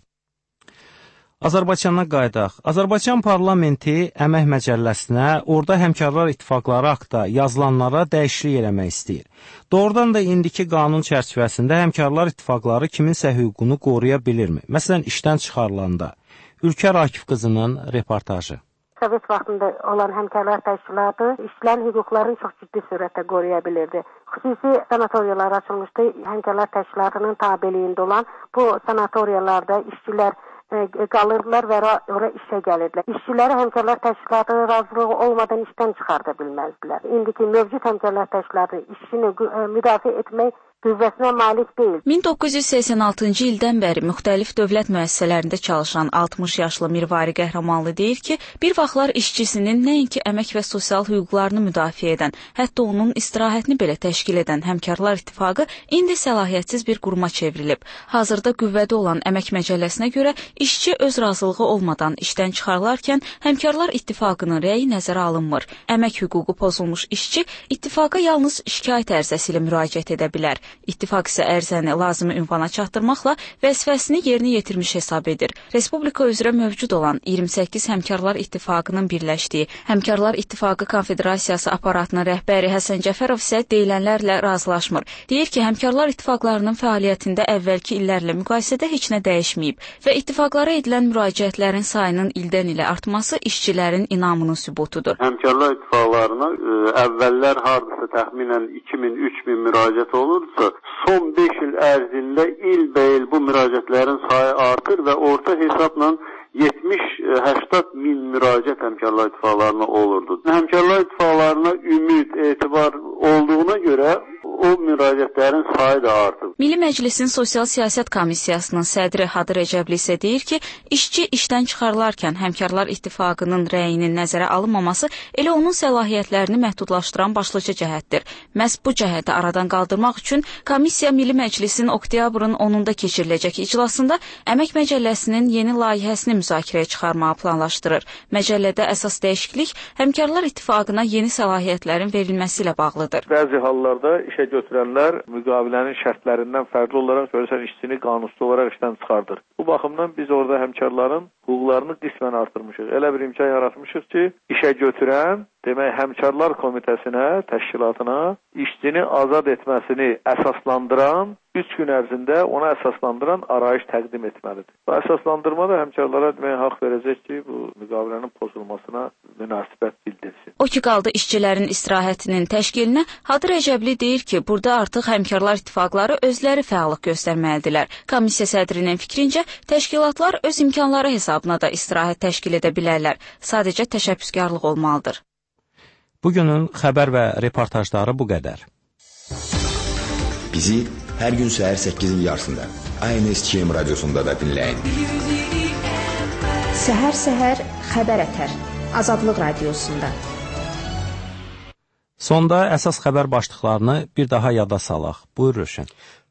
Azərbaycana qayıdaq. Azərbaycan parlamenti Əmək Məcəlləsinə orada həmkarlar ittifaqları haqqında yazılanlara dəyişiklik eləmək istəyir. Doğrudan da indiki qanun çərçivəsində həmkarlar ittifaqları kiminsə hüququnu qoruya bilirmi? Məsələn, işdən çıxarılanda. Ülkər Akif qızının reportajı. Sovet vaxtında olan həmkarlar təşkilatı işçilərin hüquqlarını çox ciddi surətdə qoruya bilirdi. Xüsusi sanatoriyalar açılmışdı. Həmkarlar təşkilatının tabeliyində olan bu sanatoriyalarda işçilər qalırdılar və ora işə gəlirdilər. İşçiləri həmkarlar təşkilatının razılığı olmadan işdən çıxarda bilməzdilər. İndiki mövcud həmkarlar təşkilatı işçini müdafiə etmək qüvvəsinə malik deyil. 1986-cı ildən bəri müxtəlif dövlət müəssisələrində çalışan 60 yaşlı Mirvari Qəhrəmanlı deyir ki, bir vaxtlar işçisinin nəinki əmək və sosial hüquqlarını müdafiə edən, hətta onun istirahətini belə təşkil edən Həmkarlar İttifaqı indi səlahiyyətsiz bir quruma çevrilib. Hazırda qüvvədə olan Əmək Məcəlləsinə görə işçi öz razılığı olmadan işdən çıxarılarkən Həmkarlar İttifaqının rəyi nəzərə alınmır. Əmək hüququ pozulmuş işçi ittifaqa yalnız şikayət ərizəsi ilə müraciət edə bilər. İttifaq isə ərizəni lazımi ünvana çatdırmaqla vəzifəsini yerinə yetirmiş hesab edir. Respublika üzrə mövcud olan 28 Həmkarlar İttifaqının birləşdiyi Həmkarlar İttifaqı Konfederasiyası aparatının rəhbəri Həsən Cəfərov isə deyilənlərlə razılaşmır. Deyir ki, Həmkarlar İttifaqlarının fəaliyyətində əvvəlki illərlə müqayisədə heç nə dəyişməyib və ittifaqlara edilən müraciətlərin sayının ildən ilə artması işçilərin inamının sübutudur. Həmkarlar İttifaqlarına əvvəllər hardasa təxminən 2000-3000 müraciət olurdu. Son 5 il ərzində ilbəil bu müraciətlərin sayı artır və orta hesabla 70-80 min müraciət Həmkarlar İttifaqlarına olurdu. Həmkarlar İttifaqlarına ümid, etibar olduğuna görə o müraciətlərin sayı da artıb. Milli Məclisin Sosial Siyasət Komissiyasının sədri Hadı Rəcəbli isə deyir ki, işçi işdən çıxarılarkən Həmkarlar İttifaqının rəyinin nəzərə alınmaması elə onun səlahiyyətlərini məhdudlaşdıran başlıca cəhətdir. Məhz bu cəhəti aradan qaldırmaq üçün komissiya Milli Məclisin oktyabrın 10-da keçiriləcək iclasında Əmək Məcəlləsinin yeni layihəsini müzakirəyə çıxarmağı planlaşdırır. Məcəllədə əsas dəyişiklik Həmkarlar İttifaqına yeni səlahiyyətlərin verilməsi ilə bağlıdır. Bəzi hallarda işə götürənlər müqavilənin şərtlərindən fərqli olaraq görürsən işçini qanunsuz olaraq işdən çıxardır. Bu baxımdan biz orada həmkarların hüquqlarını qismən artırmışıq. Elə bir imkan yaratmışıq ki, işə götürən demək Həmkarlar Komitəsinə, təşkilatına işçini azad etməsini əsaslandıran 3 gün ərzində ona əsaslandıran arayış təqdim etməlidir. Bu əsaslandırma da həmkarlara demək haqq verəcək ki, bu müqavilənin pozulmasına münasibət bildirsin. O ki qaldı işçilərin istirahətinin təşkilinə, Hadı Rəcəbli deyir ki, burada artıq Həmkarlar İttifaqları özləri fəallıq göstərməlidirlər. Komissiya sədrinin fikrincə, təşkilatlar öz imkanları hesabına da istirahət təşkil edə bilərlər. Sadəcə təşəbbüskarlıq olmalıdır. Bugünün xəbər və reportajları bu qədər. Bizi hər gün səhər 8-in yarısında ANSTM radiosunda da dinləyin. Səhər-səhər xəbər ətər. Azadlıq radiosunda. Sonda əsas xəbər başlıqlarını bir daha yada salaq. Buyur Rövşən.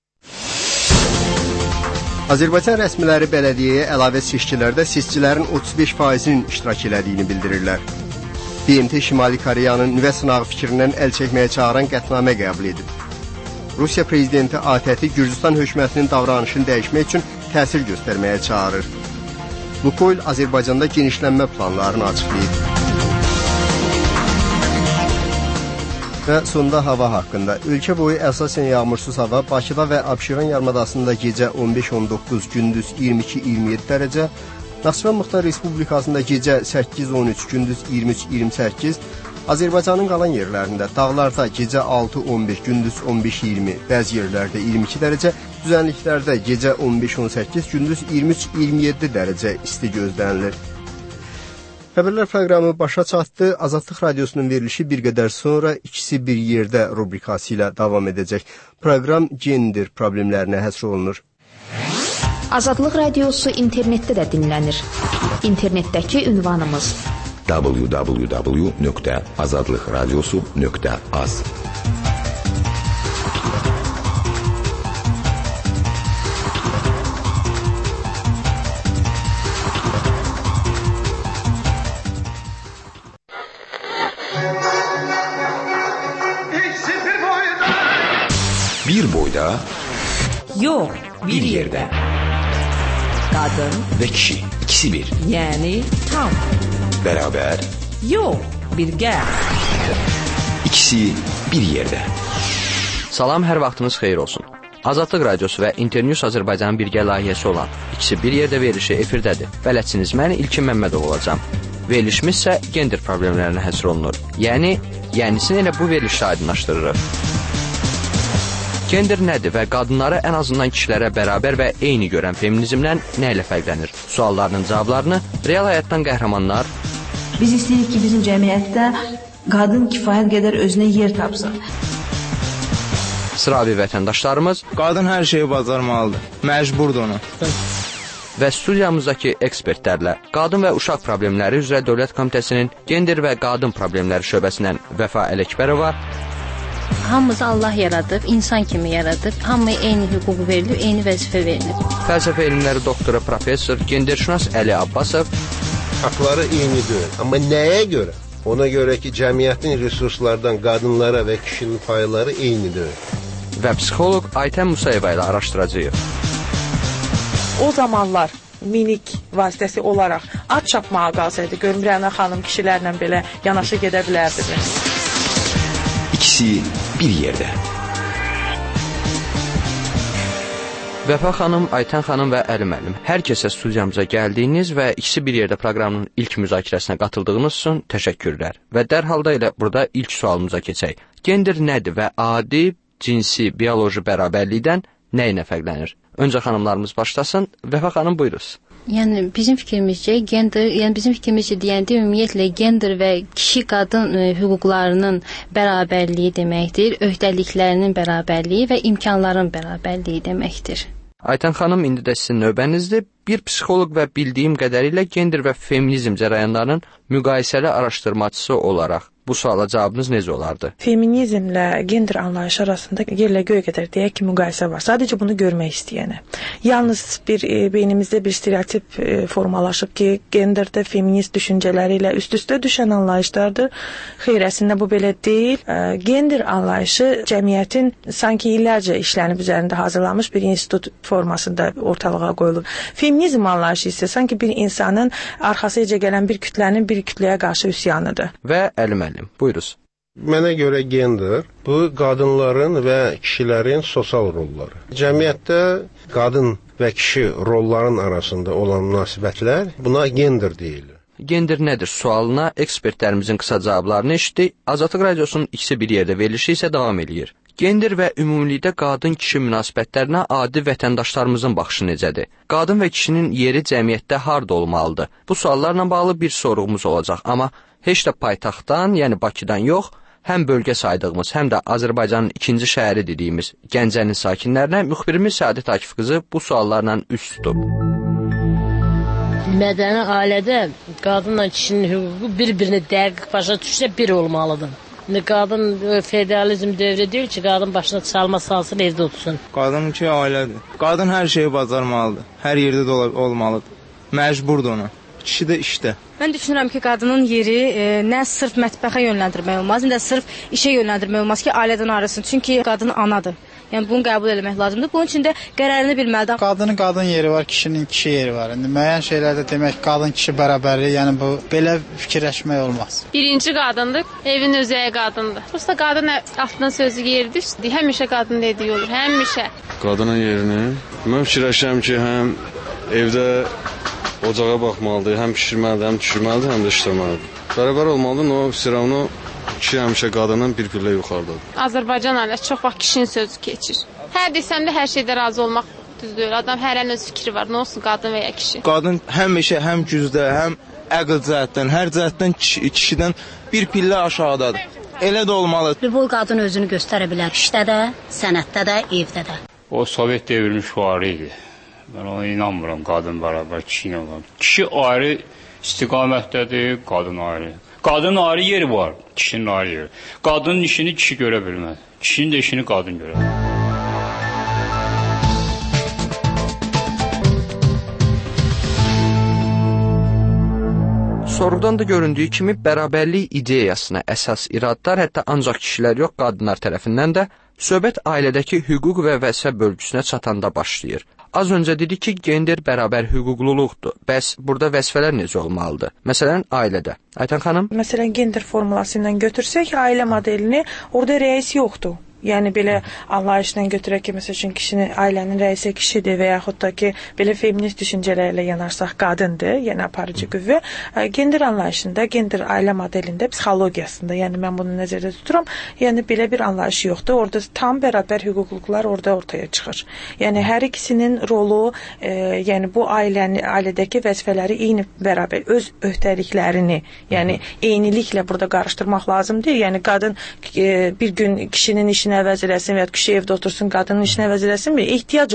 Azərbaycan rəsmiləri bələdiyyəyə əlavə seçkilərdə seçicilərin 35%-nin iştirak elədiyini bildirirlər. BMT Şimali Koreyanın nüvə sınağı fikrindən əl çəkməyə çağıran qətnamə qəbul edib. Rusiya prezidenti ATƏT-i Gürcüstan hökumətinin davranışını dəyişmək üçün təsir göstərməyə çağırır. Lukoil Azərbaycanda genişlənmə planlarını açıqlayıb. Və sonda hava haqqında. Ölkə boyu əsasən yağmursuz hava, Bakıda və Abşeron yarımadasında gecə 15-19, gündüz 22-27 dərəcə, Naxçıvan Muxtar Respublikasında gecə 8-13, gündüz 23-28, Azərbaycanın qalan yerlərində dağlarda gecə 6-15, gündüz 15-20, bəzi yerlərdə 22 dərəcə, düzənliklərdə gecə 15-18, gündüz 23-27 dərəcə isti gözlənilir. Xəbərlər proqramı başa çatdı. Azadlıq Radiosunun verilişi bir qədər sonra ikisi bir yerdə rubrikası ilə davam edəcək. Proqram gender problemlərinə həsr olunur. Azadlıq Radiosu internetdə də dinlənir. İnternetdəki ünvanımız www.azadlıqradiosu.az. Bir boyda, yox, bir yerdə. Qadın və kişi, ikisi bir. Yəni tam. Bərabər, yox, birgə. İkisi bir yerdə. Salam, hər vaxtınız xeyir olsun. Azadlıq Radiosu və Internews Azərbaycanın birgə layihəsi olan ikisi bir yerdə verilişi efirdədir. Bələdçiniz mən İlkin Məmmədov olacağım. Verilişimiz isə gender problemlərinə həsr olunur. Yənisini elə bu verilişdə aydınlaşdırırıq. Gender nədir və qadınları ən azından kişilərə bərabər və eyni görən feminizmdən nə ilə fərqlənir? Suallarının cavablarını real həyatdan qəhrəmanlar... Biz istəyirik ki, bizim cəmiyyətdə qadın kifayət qədər özünə yer tapsın. Sıravi vətəndaşlarımız... Qadın hər şeyi bacarmalıdır, məcburdur ona. Və studiyamızdakı ekspertlərlə Qadın və Uşaq Problemləri üzrə Dövlət Komitəsinin Gender və Qadın Problemləri şöbəsindən Vəfa Ələkbərova, hamımızı Allah yaradıb, insan kimi yaradıb, hamıya eyni hüquq verilib, eyni vəzifə verilib. Fəlsəfə elmləri doktoru professor, genderşünas Əli Abbasov, haqları eynidir, amma nəyə görə? Ona görə ki, cəmiyyətin resurslardan qadınlara və kişinin payları eynidir. Və psixoloq Aytən Musayeva ilə araşdıracağıq. O zamanlar minik vasitəsi olaraq at çapmağa qalsaydı, görmürəm xanım kişilərlə belə yanaşı gedə bilərdi. İkisi bir yerdə. Vəfa xanım, Aytən xanım və Əli müəllim, hər kəsə studiyamıza gəldiyiniz və ikisi bir yerdə proqramının ilk müzakirəsinə qatıldığınız üçün təşəkkürlər. Və dərhal da elə burada ilk sualımıza keçək. Gender nədir və adi, cinsi, bioloji bərabərlikdən nə ilə fərqlənir? Öncə xanımlarımız başlasın. Vəfa xanım, buyuruz. Bizim fikrimizcə deyəndə ümumiyyətlə gender və kişi-qadın hüquqlarının bərabərliyi deməkdir, öhdəliklərinin bərabərliyi və imkanların bərabərliyi deməkdir. Aytən xanım, indi də sizin növbənizdir. Bir psixoloq və bildiyim qədərilə gender və feminizm cərəyanlarının müqayisəli araşdırmacısı olaraq bu suala cavabınız necə olardı? Feminizmlə gender anlayışı arasında yerlə göy qədər deyək ki, müqayisə var. Sadəcə bunu görmək istəyənə. Yalnız beynimizdə bir stereotip formalaşıb ki, genderdə feminist düşüncələri ilə üst-üstə düşən anlayışlardır. Xeyr, əslində bu belə deyil. Gender anlayışı cəmiyyətin sanki illərcə işlənib üzərində hazırlanmış bir institut formasında ortalığa qoyulub. Feminizm anlayışı isə sanki bir insanın arxasıca gələn bir kütlənin bir kütləyə qarşı üsyanıdır. Və Əli müəllim, buyuruz. Mənə görə gender bu qadınların və kişilərin sosial rolları. Cəmiyyətdə qadın və kişi rolların arasında olan münasibətlər buna gender deyilir. Gender nədir sualına ekspertlərimizin qısa cavablarını eşitdik. Azadlıq Radiosunun ikisi bir yerdə verilişi isə davam edir. Gender və ümumilikdə qadın-kişi münasibətlərinə adi vətəndaşlarımızın baxışı necədir? Qadın və kişinin yeri cəmiyyətdə harda olmalıdır? Bu suallarla bağlı bir sorğumuz olacaq, amma heç də paytaxtdan, yəni Bakıdan yox, həm bölgə saydığımız, həm də Azərbaycanın ikinci şəhəri dediyimiz Gəncənin sakinlərinə müxbirimiz Səadət Akif qızı bu suallarla üst tutub. Mədəni ailədə qadınla kişinin hüququ bir-birini dəqiq başa düşsə bir olmalıdır. Qadın feodalizm dövrü deyil ki, qadın başına çalma salsın, evdə otursun. Qadın ki, ailədir. Qadın hər şeyi bacarmalıdır, hər yerdə də olmalıdır. Məcburdur ona. Kişi də işdə. Mən düşünürəm ki, qadının yeri nə sırf mətbəxə yönləndirmək olmaz, nə də sırf işə yönləndirmək olmaz ki, ailədən ayrılsın. Çünki qadın anadır. Yəni bunu qəbul etmək lazımdır. Bunun üçün də qərarını bilməlidir. Qadının qadın yeri var, kişinin kişi yeri var. İndi müəyyən şeylərdə demək qadın kişi bərabərliyi, yəni bu belə fikirləşmək olmaz. Birinci qadındır, evin özəyi qadındır. Prosta qadın altından sözü yerdir. Həmişə qadın dediyi olur, həmişə. Qadının yerini mən fikirləşirəm ki, həm evdə ocağa baxmalıdır, həm pişirməlidir, həm düşürməlidir, həm də işləməlidir. Bərabər olmalıdır, o firavunu kişi həmişə qadından bir pillə yuxarıdadır. Azərbaycan ailəsi çox vaxt kişinin sözü keçir. Hər desəm də hər şeydə razı olmaq düzdür. Adam hər an öz fikri var, nə olsun qadın və ya kişi. Qadın həmişə həm gücdə, həm əql cəhətdən, hər cəhətdən kişidən bir pillə aşağıdadır. Elə də olmalıdır. Bu qadın özünü göstərə bilər, işdə də, sənətdə də, evdə də. O Sovet devrinin şüarı idi. Mən ona inanmıram, qadın bərabər kişi ilə olan. Kişi ayrı istiqamətdədir, qadın ayrı. Qadının ayrı yeri var, kişinin ayrı yeri. Qadının işini kişi görə bilməz. Kişinin də işini qadın görə bilməz. Sorğudan da göründüyü kimi bərabərlik ideyasına əsas iradlar hətta ancaq kişilər yox, qadınlar tərəfindən də söhbət ailədəki hüquq və vəzifə bölgüsünə çatanda başlayır. Az öncə dedik ki, gender bərabər hüquqluluqdur. Bəs burada vəzifələr necə olmalıdır? Məsələn, ailədə. Aytan xanım? Məsələn, gender formuası ilə götürsək, ailə modelini orada rəis yoxdur. Yəni belə anlayışla götürək ki, məsəl üçün kişinin, ailənin rəisi kişidir və yaxud da ki, belə feminist düşüncələrlə yanarsaq qadındır, yəni aparıcı qüvvə. Gender anlayışında, gender ailə modelində, psixologiyasında, yəni mən bunu nəzərdə tuturam, yəni belə bir anlayış yoxdur. Orada tam bərabər hüquqluqlar orada ortaya çıxır. Yəni hər ikisinin rolu, yəni bu ailədəki vəzifələri eyni bərabər öz öhdəliklərini, yəni eyniliklə burada qarışdırmaq lazım deyil. Yəni qadın bir gün kişinin işini əvəz eləsin və ya kişi evdə otursun, qadının işini əvəz eləsin, ehtiyac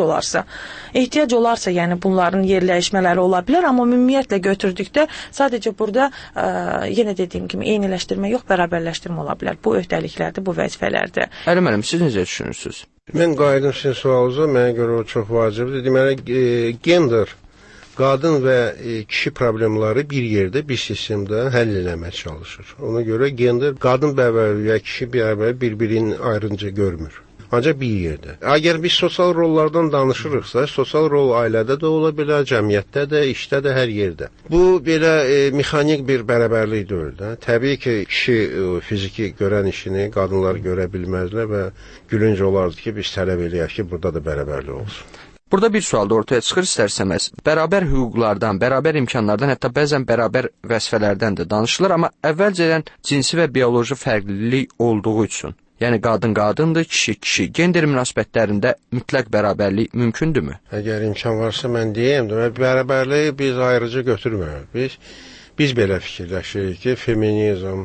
olarsa, yəni bunların yerləşmələri ola bilər, amma ümumiyyətlə götürdükdə sadəcə burada yenə dediyim kimi eyniləşdirmə yox, bərabərləşdirmə ola bilər. Bu öhdəliklərdir, bu vəzifələrdir. Əli müəllim, siz necə düşünürsünüz? Mən qayıdım sizin sualınıza, mənə görə o çox vacibdir. Deməli, gender qadın və kişi problemləri bir yerdə, bir sistemdə həll eləmək çalışır. Ona görə gender qadın bərabər və kişi bərabər bir-birinin ayrınca görmür. Ancaq bir yerdə. Əgər biz sosial rollardan danışırıqsa, sosial rol ailədə də ola bilər, cəmiyyətdə də, işdə də, hər yerdə. Bu belə mexanik bir bərabərlik deyil də. Təbii ki, kişi fiziki görən işini qadınlar görə bilməzlər və gülünc olardı ki, biz tələb eləyək ki, burada da bərabərlik olsun. Burada bir sual da ortaya çıxır istərsəməz. Bərabər hüquqlardan, bərabər imkanlardan, hətta bəzən bərabər vəzifələrdən də danışılır, amma əvvəlcədən cinsi və bioloji fərqlilik olduğu üçün, yəni qadın qadındır, kişi kişi, gender münasibətlərində mütləq bərabərlik mümkündürmü? Əgər imkan varsa mən deyim, bərabərliyi biz ayrıca götürmürük. Biz belə fikirləşirik ki, feminizm,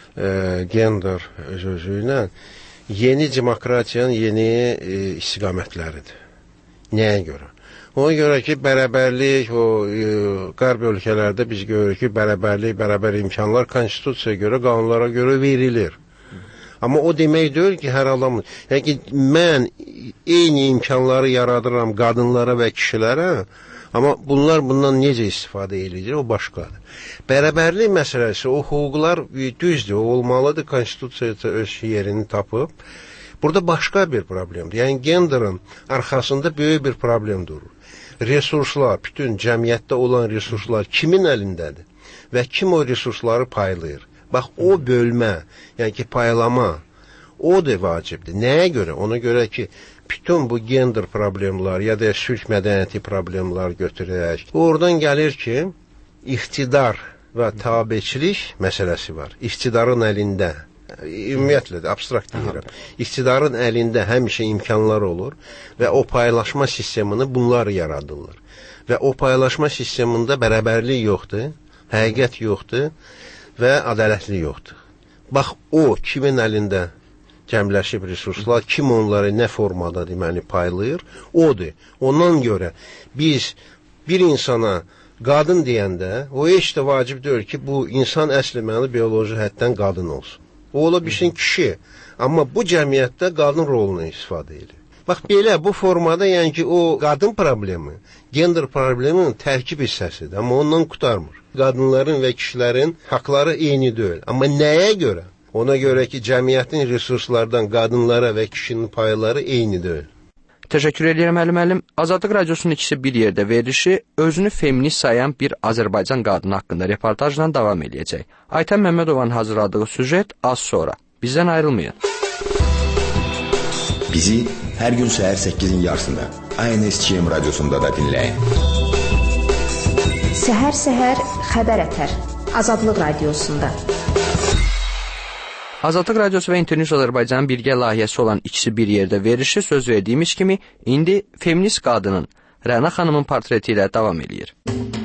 gender özü ilə yeni demokratiyanın yeni istiqamətləridir. Nəyə görə? Ona görə ki, bərabərlik, qərb ölkələrdə biz görürük ki, bərabərlik, bərabər imkanlar konstitusiyaya görə, qanunlara görə verilir. Amma o demək deyil ki, hər adamın, yəni ki, mən eyni imkanları yaradıram qadınlara və kişilərə, amma bunlar bundan necə istifadə edilir, o başqadır. Bərabərlik məsələsi, o hüquqlar düzdür, o olmalıdır, konstitusiyada öz yerini tapıb. Burada başqa bir problemdir. Yəni, genderin arxasında böyük bir problem durur. Resurslar, bütün cəmiyyətdə olan resurslar kimin əlindədir? Və kim o resursları paylayır? Bax, o bölmə, yəni ki, paylama, o da vacibdir. Nəyə görə? Ona görə ki, bütün bu gender problemlər, ya da sülh mədəniyyəti problemlər götürək. Oradan gəlir ki, iqtidar və tabeçilik məsələsi var. İqtidarın əlində. Ümumiyyətlə də, abstrakt deyirəm. İqtidarın əlində həmişə imkanlar olur və o paylaşma sistemini bunlar yaradırlar. Və o paylaşma sistemində bərabərlik yoxdur, həqiqət yoxdur və ədalətli yoxdur. Bax, o kimin əlində cəmləşib resurslar, kim onları nə formada deməli paylayır, odur. Ondan görə biz bir insana qadın deyəndə, o heç də vacib deyil ki, bu insan əsli məli bioloji həddən qadın olsun. O ola bilsin kişi, amma bu cəmiyyətdə qadın rolunu istifadə edir. Bax, belə, bu formada, yəni ki, o qadın problemi, gender probleminin tərkib hissəsidir, amma ondan qutarmır. Qadınların və kişilərin haqları eyni deyil. Amma nəyə görə? Ona görə ki, cəmiyyətin resurslardan qadınlara və kişinin payları eynidir. Təşəkkür edirəm Əli müəllim. Azadlıq Radiosunun ikisi bir yerdə verilişi özünü feminist sayan bir Azərbaycan qadını haqqında reportajla davam edəcək. Aytən Məmmədovanın hazırladığı süjet az sonra. Bizdən ayrılmayın. Bizi hər gün səhər 8-in yarısında ANSTM radiosunda da dinləyin. Səhər-səhər xəbər ətər. Azadlıq Radiosunda. Azadlıq Radiosu və İnternews Azərbaycanın birgə layihəsi olan ikisi bir yerdə verilişi söz verdiyimiz kimi indi feminist qadının Rəna xanımın portreti ilə davam edir.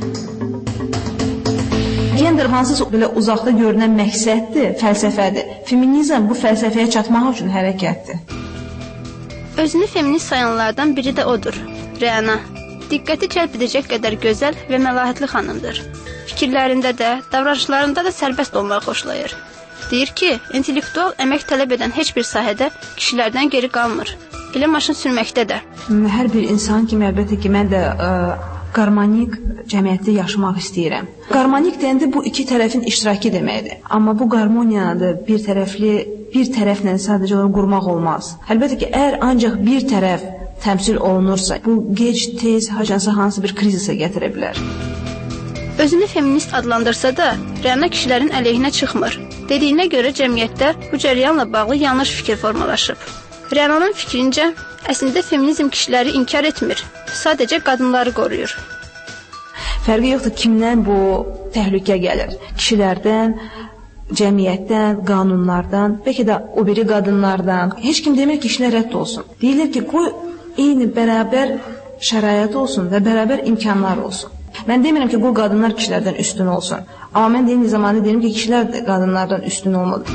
Gender hansısa belə uzaqda görünən məqsəddir, fəlsəfədir. Feminizm bu fəlsəfəyə çatmaq üçün hərəkətdir. Özünü feminist sayanlardan biri də odur. Rəna diqqəti cəlb edəcək qədər gözəl və məlahətli xanımdır. Fikirlərində də, davranışlarında da sərbəst olmağı xoşlayır. Deyir ki, intellektual əmək tələb edən heç bir sahədə kişilərdən geri qalmır. Elə maşın sürməkdə də. Hər bir insan kimi əlbəttə ki, mən də qarmonik cəmiyyətdə yaşamaq istəyirəm. Qarmonik deyəndə bu iki tərəfin iştirakı deməkdir. Amma bu qarmoniyanı bir tərəflə sadəcə olaraq qurmaq olmaz. Əlbəttə ki, əgər ancaq bir tərəf təmsil olunursa, bu gec-tez hansı bir krizisə gətirə bilər. Özünü feminist adlandırsa da, Rəna kişilərin əleyhinə çıxmır. Dediyinə görə cəmiyyətdə bu cəryanla bağlı yanlış fikir formalaşıb. Rənanın fikrincə, əslində feminizm kişiləri inkar etmir, sadəcə qadınları qoruyur. Fərqi yoxdur kimdən bu təhlükə gəlir. Kişilərdən, cəmiyyətdən, qanunlardan, bəlkə də o biri qadınlardan. Heç kim demir ki, kişilər rədd olsun. Deyilir ki, qoy eyni bərabər şərait olsun və bərabər imkanlar olsun. Mən demirəm ki, bu qadınlar kişilərdən üstün olsun. Amma mən eyni zamanda deyirəm ki, kişilər də qadınlardan üstün olmalı.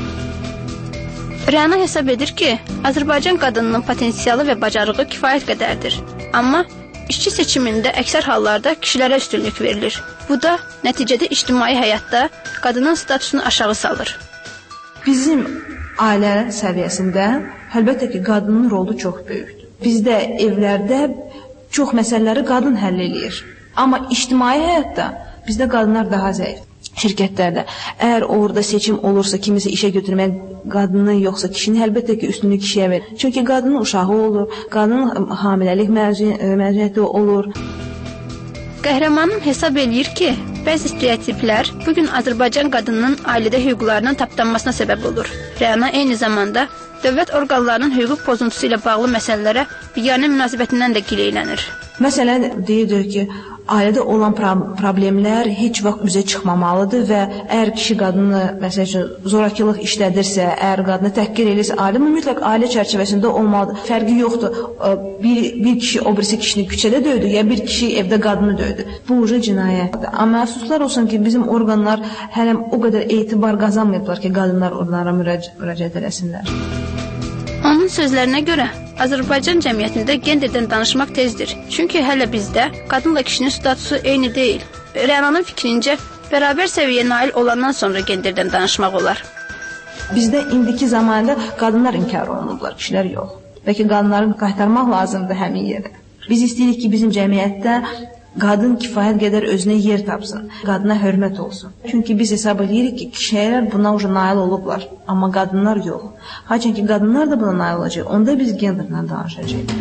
Rəna hesab edir ki, Azərbaycan qadınının potensialı və bacarığı kifayət qədərdir. Amma işçi seçimində əksər hallarda kişilərə üstünlük verilir. Bu da nəticədə ictimai həyatda qadının statusunu aşağı salır. Bizim ailə səviyyəsində əlbəttə ki, qadının rolu çox böyükdür. Bizdə evlərdə çox məsələləri qadın həll eləyir. Amma ictimai həyatda bizdə qadınlar daha zəif. Şirkətlərdə əgər orada seçim olursa, kimisə işə götürmək qadının yoxsa kişinin, əlbəttə ki, üstünlük kişiyə verir. Çünki qadının uşağı olur, qadının hamiləlik məzuniyyəti olur. Qəhrəmanım hesab eləyir ki, bəzi stereotiplər bugün Azərbaycan qadınının ailədə hüquqlarının tapdanmasına səbəb olur. Rəna eyni zamanda dövlət orqanlarının hüquq pozuntusu ilə bağlı məsələlərə biganə münasibətindən də gileylənir. Məsələn, deyir ki, ailədə olan problemlər heç vaxt üzə çıxmamalıdır və əgər kişi qadını, məsəl üçün, zorakılıq işlədirsə, əgər qadını təhqir edirsə, ailə mütləq ailə çərçivəsində olmalıdır. Fərqi yoxdur, bir kişi o birisi kişini küçədə döydü, ya bir kişi evdə qadını döydü. Bu uca cinayətdir. Amma əfsuslar olsun ki, bizim orqanlar hələ o qədər etibar qazanmayıblar ki, qadınlar onlara müraciət eləsinlər. Onun sözlərinə görə, Azərbaycan cəmiyyətində genderdən danışmaq tezdir. Çünki hələ bizdə qadınla kişinin statusu eyni deyil. Rənanın fikrincə, bərabər səviyyəyə nail olandan sonra genderdən danışmaq olar. Bizdə indiki zamanda qadınlar inkar olunurlar, kişilər yox. Bəlkə qadınları qaytarmaq lazımdır həmin yerə. Biz istəyirik ki, bizim cəmiyyətdə qadın kifayət qədər özünə yer tapsın, qadına hörmət olsun. Çünki biz hesab edirik ki, kişilər buna uca nail olublar, amma qadınlar yox. Haçan ki, qadınlar da buna nail olacaq, onda biz genderlə danışacağıq.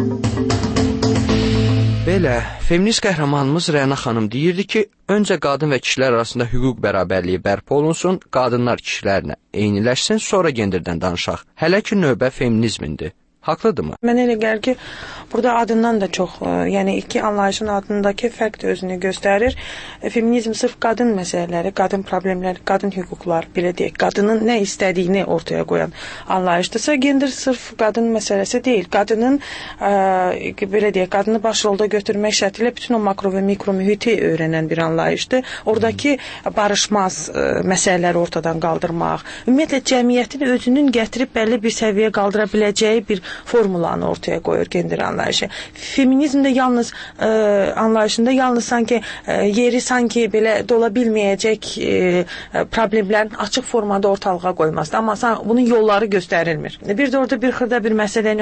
Belə, feminist qəhrəmanımız Rəna xanım deyirdi ki, öncə qadın və kişilər arasında hüquq bərabərliyi bərpa olunsun, qadınlar kişilərlə eyniləşsin, sonra genderdən danışaq. Hələ ki, növbə feminizmindir. Haqlıdırmı? Mənə elə gəlir ki, burada adından da çox, yəni iki anlayışın adındakı fərq də özünü göstərir. Feminizm sırf qadın məsələləri, qadın problemləri, qadın hüquqlar, belə deyək, qadının nə istədiyini ortaya qoyan anlayışdırsa, gender sırf qadın məsələsi deyil. Qadının, belə deyək, qadını baş rolda götürmək şərtilə bütün o makro və mikro mühiti öyrənən bir anlayışdır. Oradakı barışmaz məsələləri ortadan qaldırmaq, ümumiyyətlə cəmiyyətin özünün gətirib bəlli bir səviyyəyə qaldıra biləcəyi bir formulanı ortaya qoyur gender anlayışı. Feminizmdə yalnız anlayışında yalnız sanki yeri sanki belə dola bilməyəcək problemlərin açıq formada ortalığa qoymasıdır. Amma bunun yolları göstərilmir. Bir də orada bir xırda bir məsələ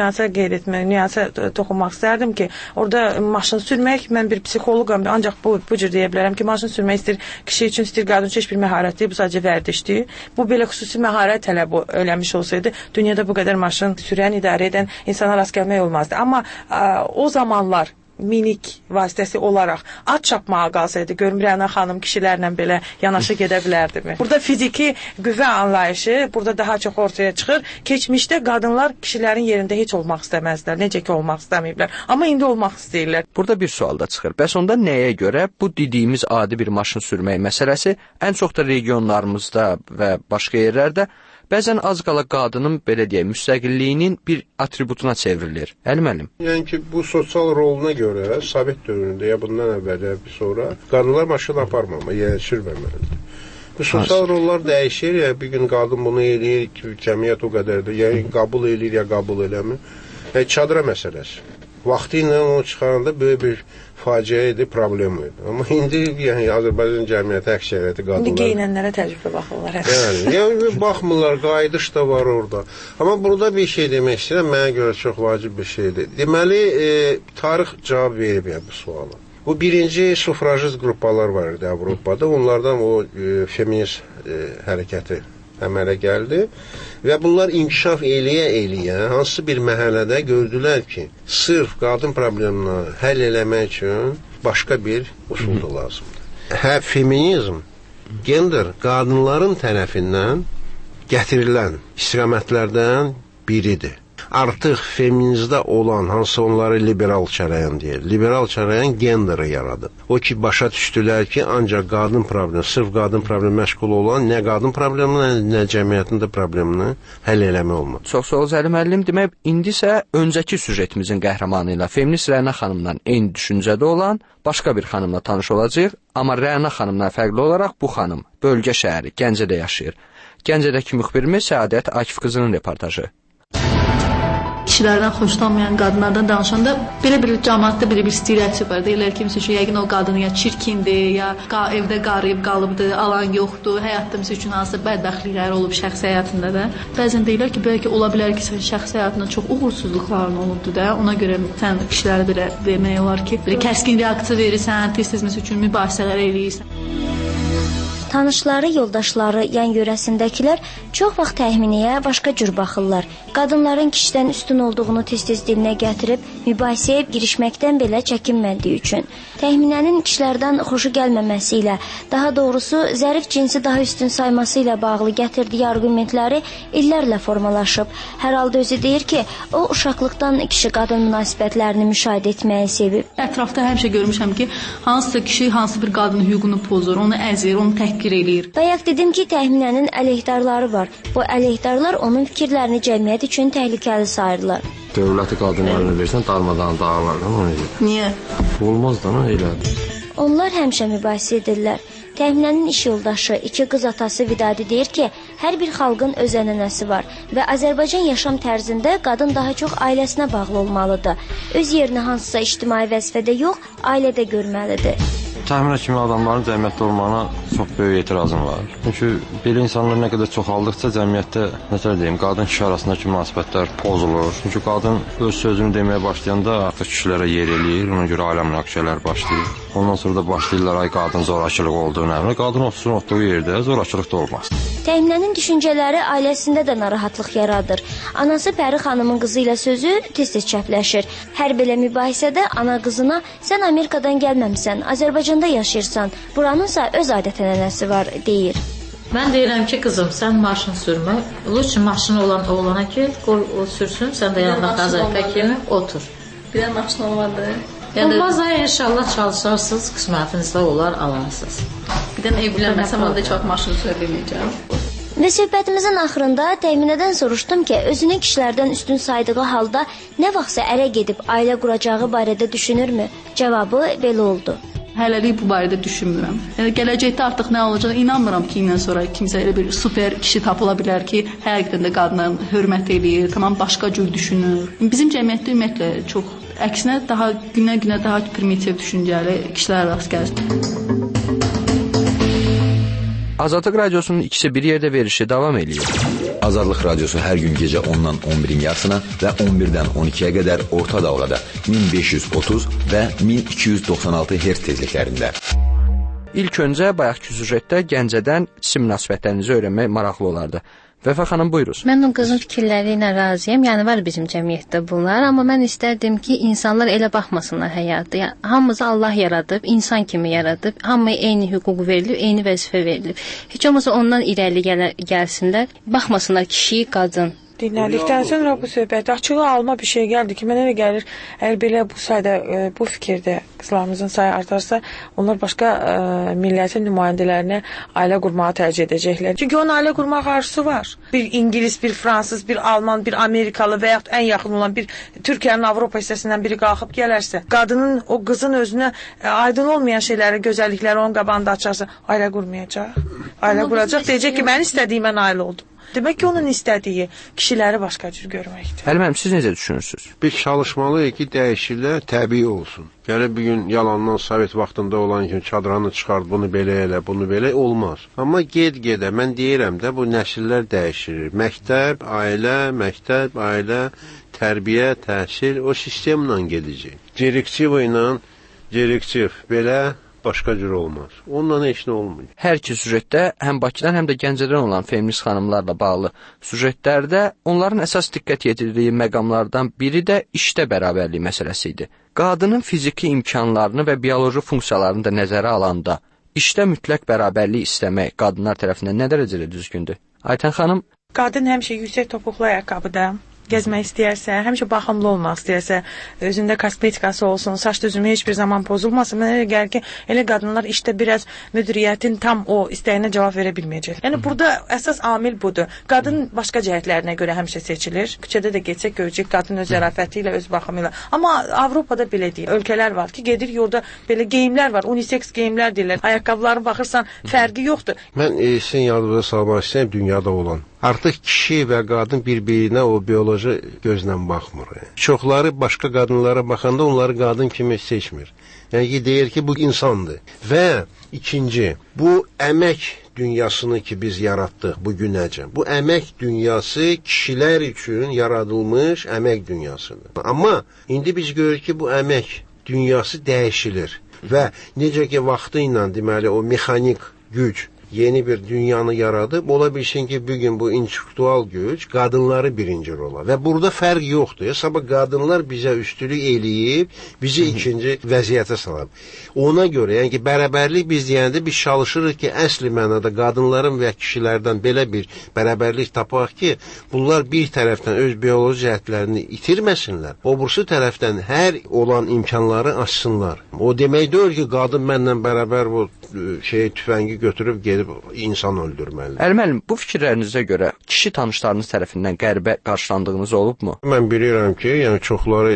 nüansa toxunmaq istərdim ki, orada maşın sürmək, mən bir psixoloqam, ancaq bu cür deyə bilərəm ki, maşın sürmək istəyir kişi üçün, istəyir qadın üçün heç bir məharət deyil, bu sadəcə vərdişdir. Bu belə xüsusi məharət tələb eləmiş olsaydı, dünyada bu qədər maşın sürən, idarə edən insana rast gəlmək olmazdı. Amma o zamanlar minik vasitəsi olaraq at çapmağa qalsaydı, görmür Rəna xanım kişilərlə belə yanaşı gedə bilərdimi? Burada fiziki qüvvə anlayışı burada daha çox ortaya çıxır. Keçmişdə qadınlar kişilərin yerində heç olmaq istəməzdilər, necə ki olmaq istəməyiblər. Amma indi olmaq istəyirlər. Burada bir sual da çıxır. Bəs onda nəyə görə bu dediyimiz adi bir maşın sürmək məsələsi ən çox da regionlarımızda və başqa yerlərdə bəzən az qala qadının, belə deyək, müstəqilliyinin bir atributuna çevrilir. Əli müəllim? Yəni ki, bu sosial roluna görə Sovet dövründə ya bundan əvvəl ya bir sonra qadınlar maşın aparmamalı, yəni sürməməlidir. Bu sosial rollar dəyişir ya, bir gün qadın bunu eləyir, cəmiyyət o qədər də, yəni qəbul eləyir ya qəbul eləmir. Çadıra məsələsi. Vaxtı ilə onu çıxaranda böyük bir faciə idi, problem idi. Amma indi yəni Azərbaycan cəmiyyəti əksəriyyəti qadınlar. İndi geyinənlərə təcrübə baxırlar. Yəni baxmırlar, qayıdış da var orada. Amma burada bir şey demək istəyirəm, mənə görə çox vacib bir şeydir. Deməli, tarix cavab verib bu suala. Bu birinci sufrajist qrupalar var idi Avropada. Onlardan o feminist hərəkəti əmələ gəldi və bunlar inkişaf eləyə hansı bir məhəllədə gördülər ki, sırf qadın problemini həll eləmək üçün başqa bir usul da lazımdır. Feminizm, gender qadınların tərəfindən gətirilən istiqamətlərdən biridir. Artıq feminizmdə olan, hansı onları liberal çərəyan deyir, liberal çərəyan genderi yaradıb. O ki, başa düşdülər ki, ancaq qadın problemi, sırf qadın problemi məşğul olan nə qadın problemini, nə cəmiyyətin də problemini həll eləmək olmaz. Çox sağ ol Zəli müəllim. Demək, indi isə öncəki süjetimizin qəhrəmanı ilə feminist Rəna xanımla eyni düşüncədə olan başqa bir xanımla tanış olacağıq. Amma Rəna xanımdan fərqli olaraq bu xanım bölgə şəhəri Gəncədə yaşayır. Gəncədəki müxbirimiz Səadət Akif qızının reportajı. Kişilərdən xoşlanmayan qadınlardan danışanda belə bir cəmiyyətdə belə bir stereotip var. Deyirlər ki, məsəl üçün yəqin o qadın ya çirkindir, ya evdə qarıyıb qalıbdır, alan yoxdur, həyatda məsəl üçün hansısa bədbəxtliklər olub şəxsi həyatında da. Bəzən deyirlər ki, bəlkə ola bilər ki, sən şəxsi həyatında çox uğursuzluqların olubdu da. Ona görə sən kişilərə belə demək olar ki, belə kəskin reaksiya verirsən, tez-tez məsəl üçün mübahisələr eləyirsən. Tanışları, yoldaşları, yan yörəsindəkilər çox vaxt təxminiyə başqa cür baxırlar. Qadınların kişidən üstün olduğunu tez-tez dilinə gətirib, mübahisəyə girişməkdən belə çəkinmədiyi üçün. Təxminənin kişilərdən xoşu gəlməməsi ilə, daha doğrusu zərif cinsi daha üstün sayması ilə bağlı gətirdiyi argumentləri illərlə formalaşıb. Hər halda özü deyir ki, o uşaqlıqdan kişi-qadın münasibətlərini müşahidə etməyi sevib. Ətrafda həmişə görmüşəm ki, hansısa kişi hansı bir qadının hüququnu pozur, onu əzir, onu təhqir eləyir. Bayaq dedim ki, təxminənin əleyhdarları var. Bu əleyhdarlar onun fikirlərini cəmiyyət üçün təhlükəli sayırlar. Dövləti qadınlarına versən darmadan dağlardan onu edir. Niyə? Olmaz da, elədir. Onlar həmişə mübahisə edirlər. Təxminənin iş yoldaşı, iki qız atası Vidadi deyir ki, hər bir xalqın öz ənənəsi var və Azərbaycan yaşam tərzində qadın daha çox ailəsinə bağlı olmalıdır. Öz yerini hansısa ictimai vəzifədə yox, ailədə görməlidir. Təxminə kimi adamların cəmiyyətdə olmağına çox böyük etirazım var. Çünki belə insanlar nə qədər çoxaldıqca cəmiyyətdə, necə deyim, qadın-kişi arasındakı münasibətlər pozulur. Çünki qadın öz sözünü deməyə başlayanda artıq kişilərə yer eləyir, ona görə ailə münaqişələr başlayır. Ondan sonra da başlayırlar, ay qadın zorakılıq olduğunu əmrə. Qadın otursun otduğu yerdə zorakılıq da olmaz. Təxminənin düşüncələri ailəsində də narahatlıq yaradır. Anası Pəri xanımın qızı ilə sözü tez-tez çəpləşir. Hər belə mübahisədə ana qızına sən Amerikadan gəlməmisən, Azərbaycanda yaşayırsan, buranınsa öz adət-ənənəsi var, deyir. Mən deyirəm ki, qızım, sən maşın sürmə. Lütfən maşını olan oğlana ki, qoy o sürsün, sən də yanında Azərbaycan kimi otur. Bir də maşın olmadı. Olmaz da inşallah çalışarsınız, qismətinizdə olar, alarsınız. Bir də evlənməsəm, onda çox maşın sürə bilməyəcəm. Və söhbətimizin axırında təxminədən soruşdum ki, özünü kişilərdən üstün saydığı halda nə vaxtsa ərə gedib ailə quracağı barədə düşünürmü? Cavabı belə oldu. Hələlik bu barədə düşünmürəm. Yəni gələcəkdə artıq nə olacaq inanmıram ki, indən sonra kimsə elə bir super kişi tapıla bilər ki, həqiqətən də qadına hörmət eləyir, tamam başqa cür düşünür. Bizim cəmiyyətdə ümumiyyətlə çox əksinə daha günə-günə daha primitiv düşüncəli kişilər rast gəlir. Azadlıq Radiosunun ikisi bir yerdə verilişi davam edir. Azadlıq Radiosu hər gün gecə 10-dan 11-in yarısına və 11-dən 12-yə qədər orta dalğada 1530 və 1296 Hz tezliklərində. İlk öncə bayaqki süjetdə Gəncədən cisim münasibətlərinizi öyrənmək maraqlı olardı. Vəfa xanım, buyuruz. Mən o qızın fikirləri ilə razıyam. Yəni var bizim cəmiyyətdə bunlar, amma mən istərdim ki, insanlar elə baxmasınlar həyata. Yəni hamımızı Allah yaradıb, insan kimi yaradıb, hamıya eyni hüquq verilib, eyni vəzifə verilib. Heç olmasa ondan irəli gəlsinlər, baxmasınlar kişi, qadın. Dinlədikdən sonra bu söhbət açığı alma bir şey gəldi ki, mənə elə gəlir, əgər belə bu sayda, bu fikirdə qızlarımızın sayı artarsa, onlar başqa millətin nümayəndələrinə ailə qurmağı tərcih edəcəklər. Çünki onun ailə qurmaq arzusu var. Bir İngilis, bir Fransız, bir Alman, bir Amerikalı və yaxud ən yaxın olan bir Türkiyənin Avropa hissəsindən biri qalxıb gələrsə, qadının, o qızın özünə aydın olmayan şeyləri, gözəllikləri onun qabağında açarsa, ailə qurmayacaq. Ailə quracaq, deyəcək ki, mən istədiyimə nail oldum. Demək ki, onun istədiyi kişiləri başqa cür görməkdir. Əlməm, siz necə düşünürsünüz? Biz çalışmalıyıq ki, dəyişikliklər təbii olsun. Yəni, bugün yalandan Sovet vaxtında olan kimi çadranı çıxart, bunu belə elə, bunu belə olmaz. Amma ged-gedə, mən deyirəm də, bu nəsillər dəyişir. Məktəb, ailə, tərbiyə, təhsil, o sistemlə gedəcək. Direktiv ilə, belə başqa cür olmaz. Ondan heç nə olmur. Hər iki süjetdə həm Bakıdan, həm də Gəncədən olan feminist xanımlarla bağlı süjetlərdə onların əsas diqqət yetirdiyi məqamlardan biri də işdə bərabərlik məsələsi idi. Qadının fiziki imkanlarını və bioloji funksiyalarını da nəzərə alanda işdə mütləq bərabərlik istəmək qadınlar tərəfindən nə dərəcədə düzgündür? Aytən xanım? Qadın həmişə yüksək topuqlu ayaqqabıda gəzmək istəyərsə, həmişə baxımlı olmaq istəyərsə, özündə kosmetikası olsun, saç düzümü heç bir zaman pozulmasın. Mənə gəlir ki, elə qadınlar işdə biraz müdiriyyətin tam o istəyinə cavab verə bilməyəcək. Yəni burada əsas amil budur. Qadın başqa cəhətlərinə görə həmişə seçilir. Küçədə də getsək görəcək qadın öz zərafəti ilə, öz baxımı ilə. Amma Avropada belə deyil. Ölkələr var ki, gedir yolda belə geyimlər var, unisex geyimlər deyirlər. Ayaqqabılarına baxırsan, fərqi yoxdur. Mən sizin yadınıza salmaq istəyirəm dünyada olan. Artıq kişi və qadın bir-birinə o bioloji gözlə baxmır. Çoxları başqa qadınlara baxanda onları qadın kimi seçmir. Yəni ki, deyir ki, bu insandır. Və ikinci, bu əmək dünyasını ki biz yaratdıq bu günəcən. Bu əmək dünyası kişilər üçün yaradılmış əmək dünyasıdır. Amma indi biz görürük ki, bu əmək dünyası dəyişilir. Və necə ki, vaxtı ilə deməli o mexanik güc yeni bir dünyanı yaradıb, ola bilsin ki, bugün bu intellektual güc qadınları birinci rola. Və burada fərq yoxdur. Sabah qadınlar bizə üstülük eləyib, bizi ikinci vəziyyətə salıb. Ona görə, yəni ki, bərabərlik biz deyəndə biz çalışırıq ki, əsli mənada qadınların və kişilərdən belə bir bərabərlik tapaq ki, bunlar bir tərəfdən öz bioloji cəhətlərini itirməsinlər, o birisi tərəfdən hər olan imkanları açsınlar. O demək deyil ki, qadın mənlə bərabər bu tüfəngi götürüb gedib insan öldürməlidir. Əlməlim, bu fikirlərinizə görə kişi tanışlarınız tərəfindən qəribə qarşılandığınız olubmu? Mən bilirəm ki, yəni çoxları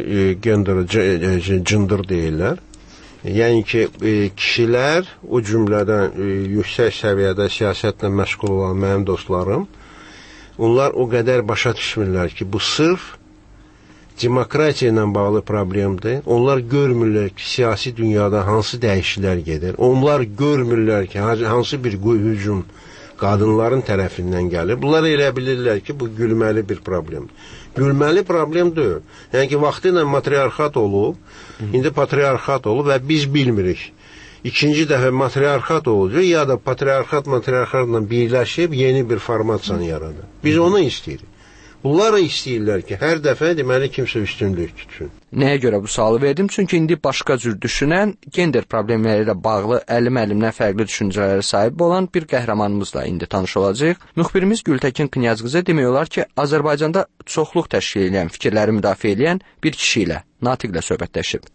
cındır deyirlər. Yəni ki, kişilər, o cümlədən yüksək səviyyədə siyasətlə məşğul olan mənim dostlarım, onlar o qədər başa düşmürlər ki, bu sırf demokratiya ilə bağlı problemdir. Onlar görmürlər ki, siyasi dünyada hansı dəyişikliklər gedir. Onlar görmürlər ki, hansı bir hücum qadınların tərəfindən gəlir. Bunlar elə bilirlər ki, bu gülməli bir problemdir. Gülməli problem deyil. Yəni ki, vaxtı ilə matriarxat olub, indi patriarxat olub və biz bilmirik. İkinci dəfə matriarxat olacaq, ya da patriarxatla birləşib yeni bir formasyon yaradır. Biz onu istəyirik. Bunlar istəyirlər ki, hər dəfə deməli kimsə üstünlük tutsun. Nəyə görə bu sualı verdim? Çünki indi başqa cür düşünən, gender problemləri ilə bağlı əlimdən fərqli düşüncələrə sahib olan bir qəhrəmanımızla indi tanış olacağıq. Müxbirimiz Gültəkin Knyazqızı demək olar ki, Azərbaycanda çoxluq təşkil edən, fikirləri müdafiə edən bir kişi ilə, Natiqlə söhbətləşib.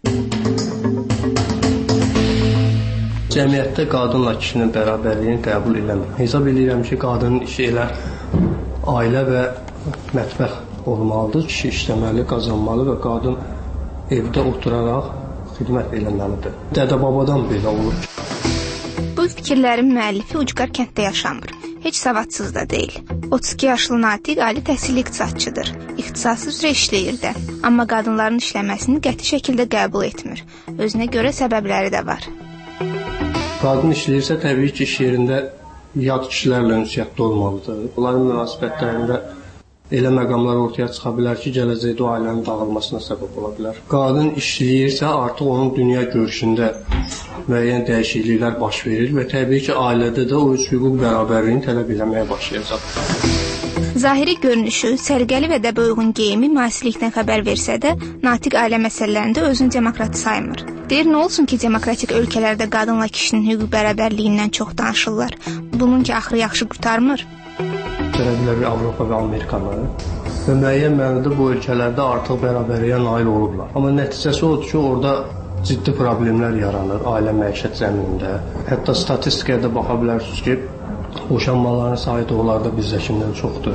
Cəmiyyətdə qadınla kişinin bərabərliyini qəbul eləmir. Hesab edirəm ki, qadının işi elə ailə və mətbəx olmalıdır. Kişi işləməli, qazanmalı və qadın evdə oturaraq xidmət eləməlidir. Dədə-babadan belə olur. Bu fikirlərin müəllifi ucqar kənddə yaşamır. Heç savadsız da deyil. 32 yaşlı Natiq ali təhsilli iqtisadçıdır. İxtisası üzrə işləyir də. Amma qadınların işləməsini qəti şəkildə qəbul etmir. Özünə görə səbəbləri də var. Qadın işləyirsə, təbii ki, iş yerində yad kişilərlə ünsiyyətdə olmalıdır. Onların münasibətlərində elə məqamlar ortaya çıxa bilər ki, gələcəkdə o ailənin dağılmasına səbəb ola bilər. Qadın işləyirsə, artıq onun dünya görüşündə müəyyən dəyişikliklər baş verir və təbii ki, ailədə də o üç hüquq bərabərliyini tələb etməyə başlayacaq. Zahiri görünüşü, sərgəli və dəbə uyğun geyimi müasirlikdən xəbər versə də, Natiq ailə məsələlərində özünü demokrat saymır. Deyir, nə olsun ki, demokratik ölkələrdə qadınla kişinin hüquq bərabərliyindən çox danışırlar. Bunun ki, axırı yaxşı qurtarmır. Tərəflər Avropa və Amerikanı və müəyyən mənada bu ölkələrdə artıq bərabərliyə nail olublar. Amma nəticəsi odur ki, orada ciddi problemlər yaranır ailə məişət zəminində. Hətta statistikaya da baxa bilərsiniz ki, boşanmaların sayı da onlarda bizdəkindən çoxdur.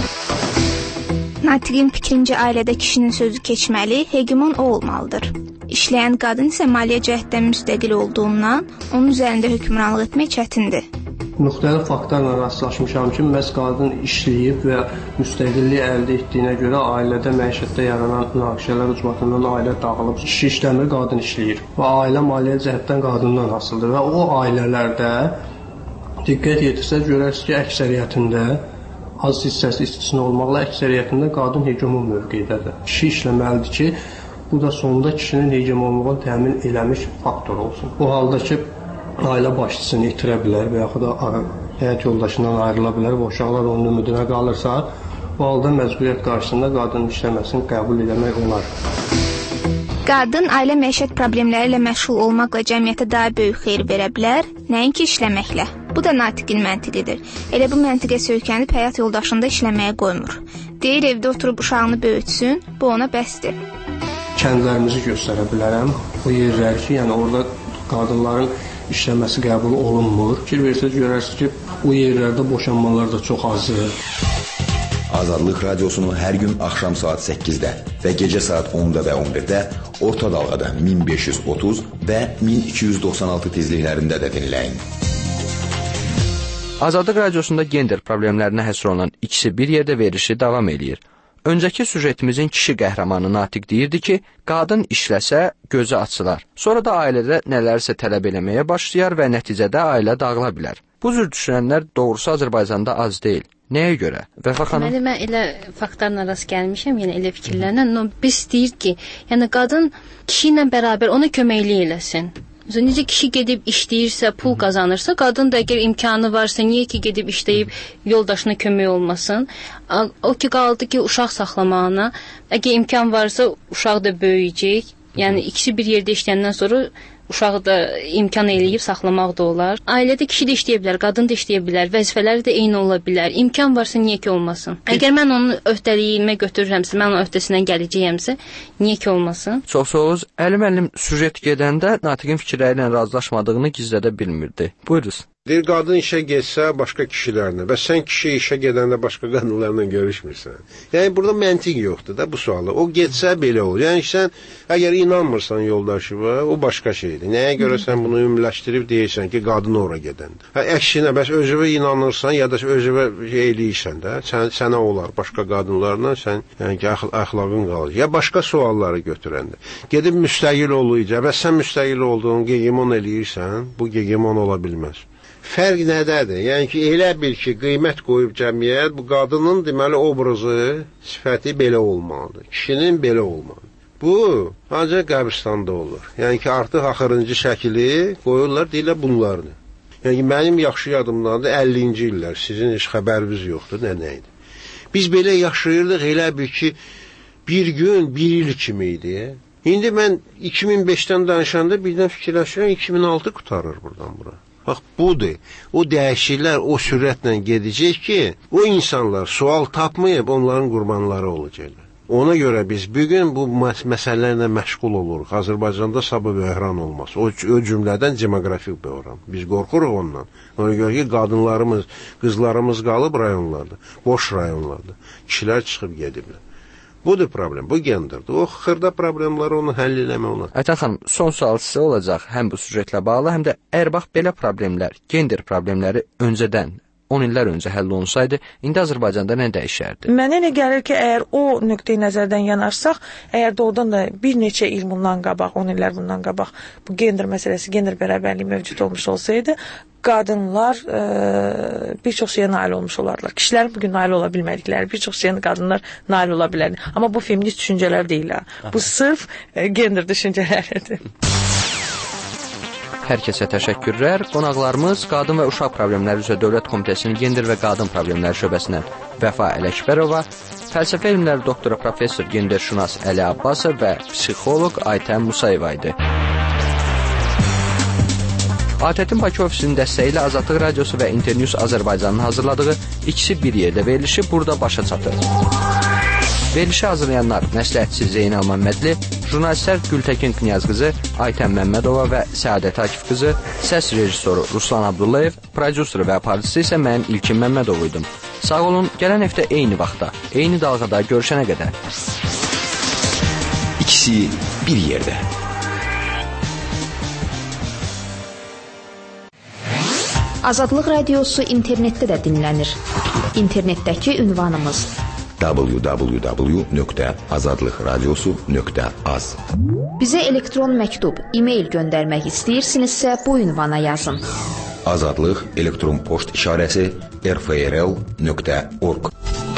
Natiqin fikrincə ailədə kişinin sözü keçməli, hegemon o olmalıdır. İşləyən qadın isə maliyyə cəhətdən müstəqil olduğundan onun üzərində hökmranlıq etmək çətindir. Müxtəlif faktlarla rastlaşmışam ki, məhz qadın işləyib və müstəqillik əldə etdiyinə görə ailədə məişətdə yaranan münaqişələr ucbatından ailə dağılıb. Kişi işləmir, qadın işləyir. Və ailə maliyyə cəhətdən qadından asılıdır və o ailələrdə diqqət yetirsəz görərsiniz ki, əksəriyyətində az hissəsi istisna olmaqla əksəriyyətində qadın hegemon mövqeyidədir. Kişi işləməlidir ki, bu da sonunda kişinin hegemonluğunu təmin eləmiş faktor olsun. O halda ki, ailə başçısını itirə bilər və yaxud da həyat yoldaşından ayrıla bilər və uşaqlar onun ümidinə qalırsa, bu halda məcburiyyət qarşısında qadının işləməsini qəbul etmək olar. Qadın ailə məişət problemləri ilə məşğul olmaqla cəmiyyətə daha böyük xeyir verə bilər, nəinki işləməklə. Bu da Natiqin məntiqidir. Elə bu məntiqə söykənib həyat yoldaşında işləməyə qoymur. Deyir, evdə oturub uşağını böyütsün, bu ona bəsdir. Kəndlərimizi göstərə bilərəm. O yerlər ki, yəni orada qadınların işləməsi qəbul olunmur. Fikir versəz görərsiniz ki, o yerlərdə boşanmalar da çox azdır. Azadlıq Radiosunu hər gün axşam saat 8-də və gecə saat 10-da və 11-də orta dalğada 1530 və 1296 tezliklərində də dinləyin. Azadlıq Radiosunda gender problemlərinə həsr olunan ikisi bir yerdə verilişi davam eləyir. Öncəki süjetimizin kişi qəhrəmanı Natiq deyirdi ki, qadın işləsə gözü açılar. Sonra da ailədə nələrsə tələb eləməyə başlayar və nəticədə ailə dağıla bilər. Bu cür düşünənlər doğrusu Azərbaycanda az deyil. Nəyə görə? Vəfa xanım? Deməli, mən elə faktlarla rast gəlmişəm, yəni elə fikirlərlə. Biz deyir ki, yəni qadın kişi ilə bərabər ona köməklik eləsin. Necə kişi gedib işləyirsə, pul qazanırsa, qadın da əgər imkanı varsa, niyə ki gedib işləyib yoldaşına kömək olmasın? O ki qaldı ki, uşaq saxlamağına, əgər imkan varsa, uşaq da böyüyəcək. Yəni ikisi bir yerdə işləyəndən sonra uşağı da imkan eləyib saxlamaq da olar. Ailədə kişi də işləyə bilər, qadın da işləyə bilər, vəzifələri də eyni ola bilər. İmkan varsa niyə ki olmasın? Əgər mən onun öhdəliyimə götürürəmsə, mən onun öhdəsindən gələcəyəmsə, niyə ki olmasın? Çox sağ olun. Əli müəllim süjet gedəndə Natiqin fikirləri ilə razılaşmadığını gizlədə bilmirdi. Buyurunuz. Deyir, qadın işə getsə başqa kişilərlə və sən kişi işə gedəndə başqa qadınlarla görüşmürsən. Yəni, burada məntiq yoxdur da bu suala. O getsə belə olur. Yəni, sən əgər inanmırsan yoldaşıva, o başqa şeydir. Nəyə görə sən bunu ümumiləşdirib deyirsən ki, qadın ora gedəndə. Əksinə, bəs özüvə inanırsan ya da özüvə eləyirsən də, sənə olar başqa qadınlarla, sən yəni ki, əxlaqın qalır. Ya başqa sualları götürəndə. Gedib müstəqil oluyacaq, bəs sən müstəqil olduğun hegemon eləyirsən, bu hegemon ola bilməz. Fərq nədədir? Yəni ki, elə bil ki, qiymət qoyub cəmiyyət, bu qadının deməli obrazı, sifəti belə olmalıdır. Kişinin belə olmalıdır. Bu, ancaq qəbristanda olur. Yəni ki, artıq axırıncı şəkili qoyurlar, deyirlər bunlardır. Yəni ki, mənim yaxşı yadımdandır 50-ci illər, sizin heç xəbəriniz yoxdur, nə idi. Biz belə yaşayırdıq, elə bil ki, bir gün, bir il kimi idi. İndi mən 2005-dən danışanda birdən fikirləşirəm, 2006 qutarır buradan bura. Bax, budur. O dəyişikliklər o sürətlə gedəcək ki, o insanlar sual tapmayıb onların qurbanları olacaqlar. Ona görə biz bugün bu məsələlərlə məşğul oluruq. Azərbaycanda sabah böhran olmaz. O cümlədən demoqrafik böhran. Biz qorxuruq ondan. Ona görə ki, qadınlarımız, qızlarımız qalıb rayonlarda, boş rayonlarda. Kişilər çıxıb gediblər. Budur problem, bu gendirdir. O xırda problemləri onu həll eləmək olar. Aytən xanım, son sual sizə olacaq həm bu süjetlə bağlı, həm də əgər bax belə problemlər, gender problemləri öncədən 10 illər öncə həll olunsaydı, indi Azərbaycanda nə dəyişərdi? Mənə elə gəlir ki, əgər o nöqteyi nəzərdən yanarsaq, əgər doğrudan da bir neçə il bundan qabaq, 10 illər bundan qabaq bu gender məsələsi, gender bərabərliyi mövcud olmuş olsaydı, qadınlar bir çox şeyə nail olmuş olarlar. Kişilərin bugün nail ola bilmədikləri bir çox şeyə qadınlar nail ola bilərdi. Amma bu feminist düşüncələr deyil. Bu sırf gender düşüncələridir. Hər kəsə təşəkkürlər. Qonaqlarımız Qadın və Uşaq Problemləri üzrə Dövlət Komitəsinin Gender və Qadın Problemləri şöbəsindən Vəfa Ələkbərova, fəlsəfə elmləri doktoru professor genderşünas Əli Abbasov və psixoloq Aytən Musayeva idi. ATƏT-in Bakı ofisinin dəstəyi ilə Azadlıq Radiosu və Internews Azərbaycanın hazırladığı ikisi bir yerdə verilişi burada başa çatır. Verilişi hazırlayanlar məsləhətçi Zeynəl Məmmədli, jurnalistlər Gültəkin Knyazqızı, Aytən Məmmədova və Səadət Akif qızı, səs rejissoru Ruslan Abdullayev, prodüseri və aparıcısı isə mən İlkin Məmmədov idim. Sağ olun, gələn həftə eyni vaxtda, eyni dalğada görüşənə qədər. İkisi bir yerdə. Azadlıq Radiosu internetdə də dinlənir. İnternetdəki ünvanımız www.azadlıqradiosu.az. Bizə elektron məktub, e-mail göndərmək istəyirsinizsə bu ünvana yazın. Azadlıq elektron poçt işarəsi rfrl.org.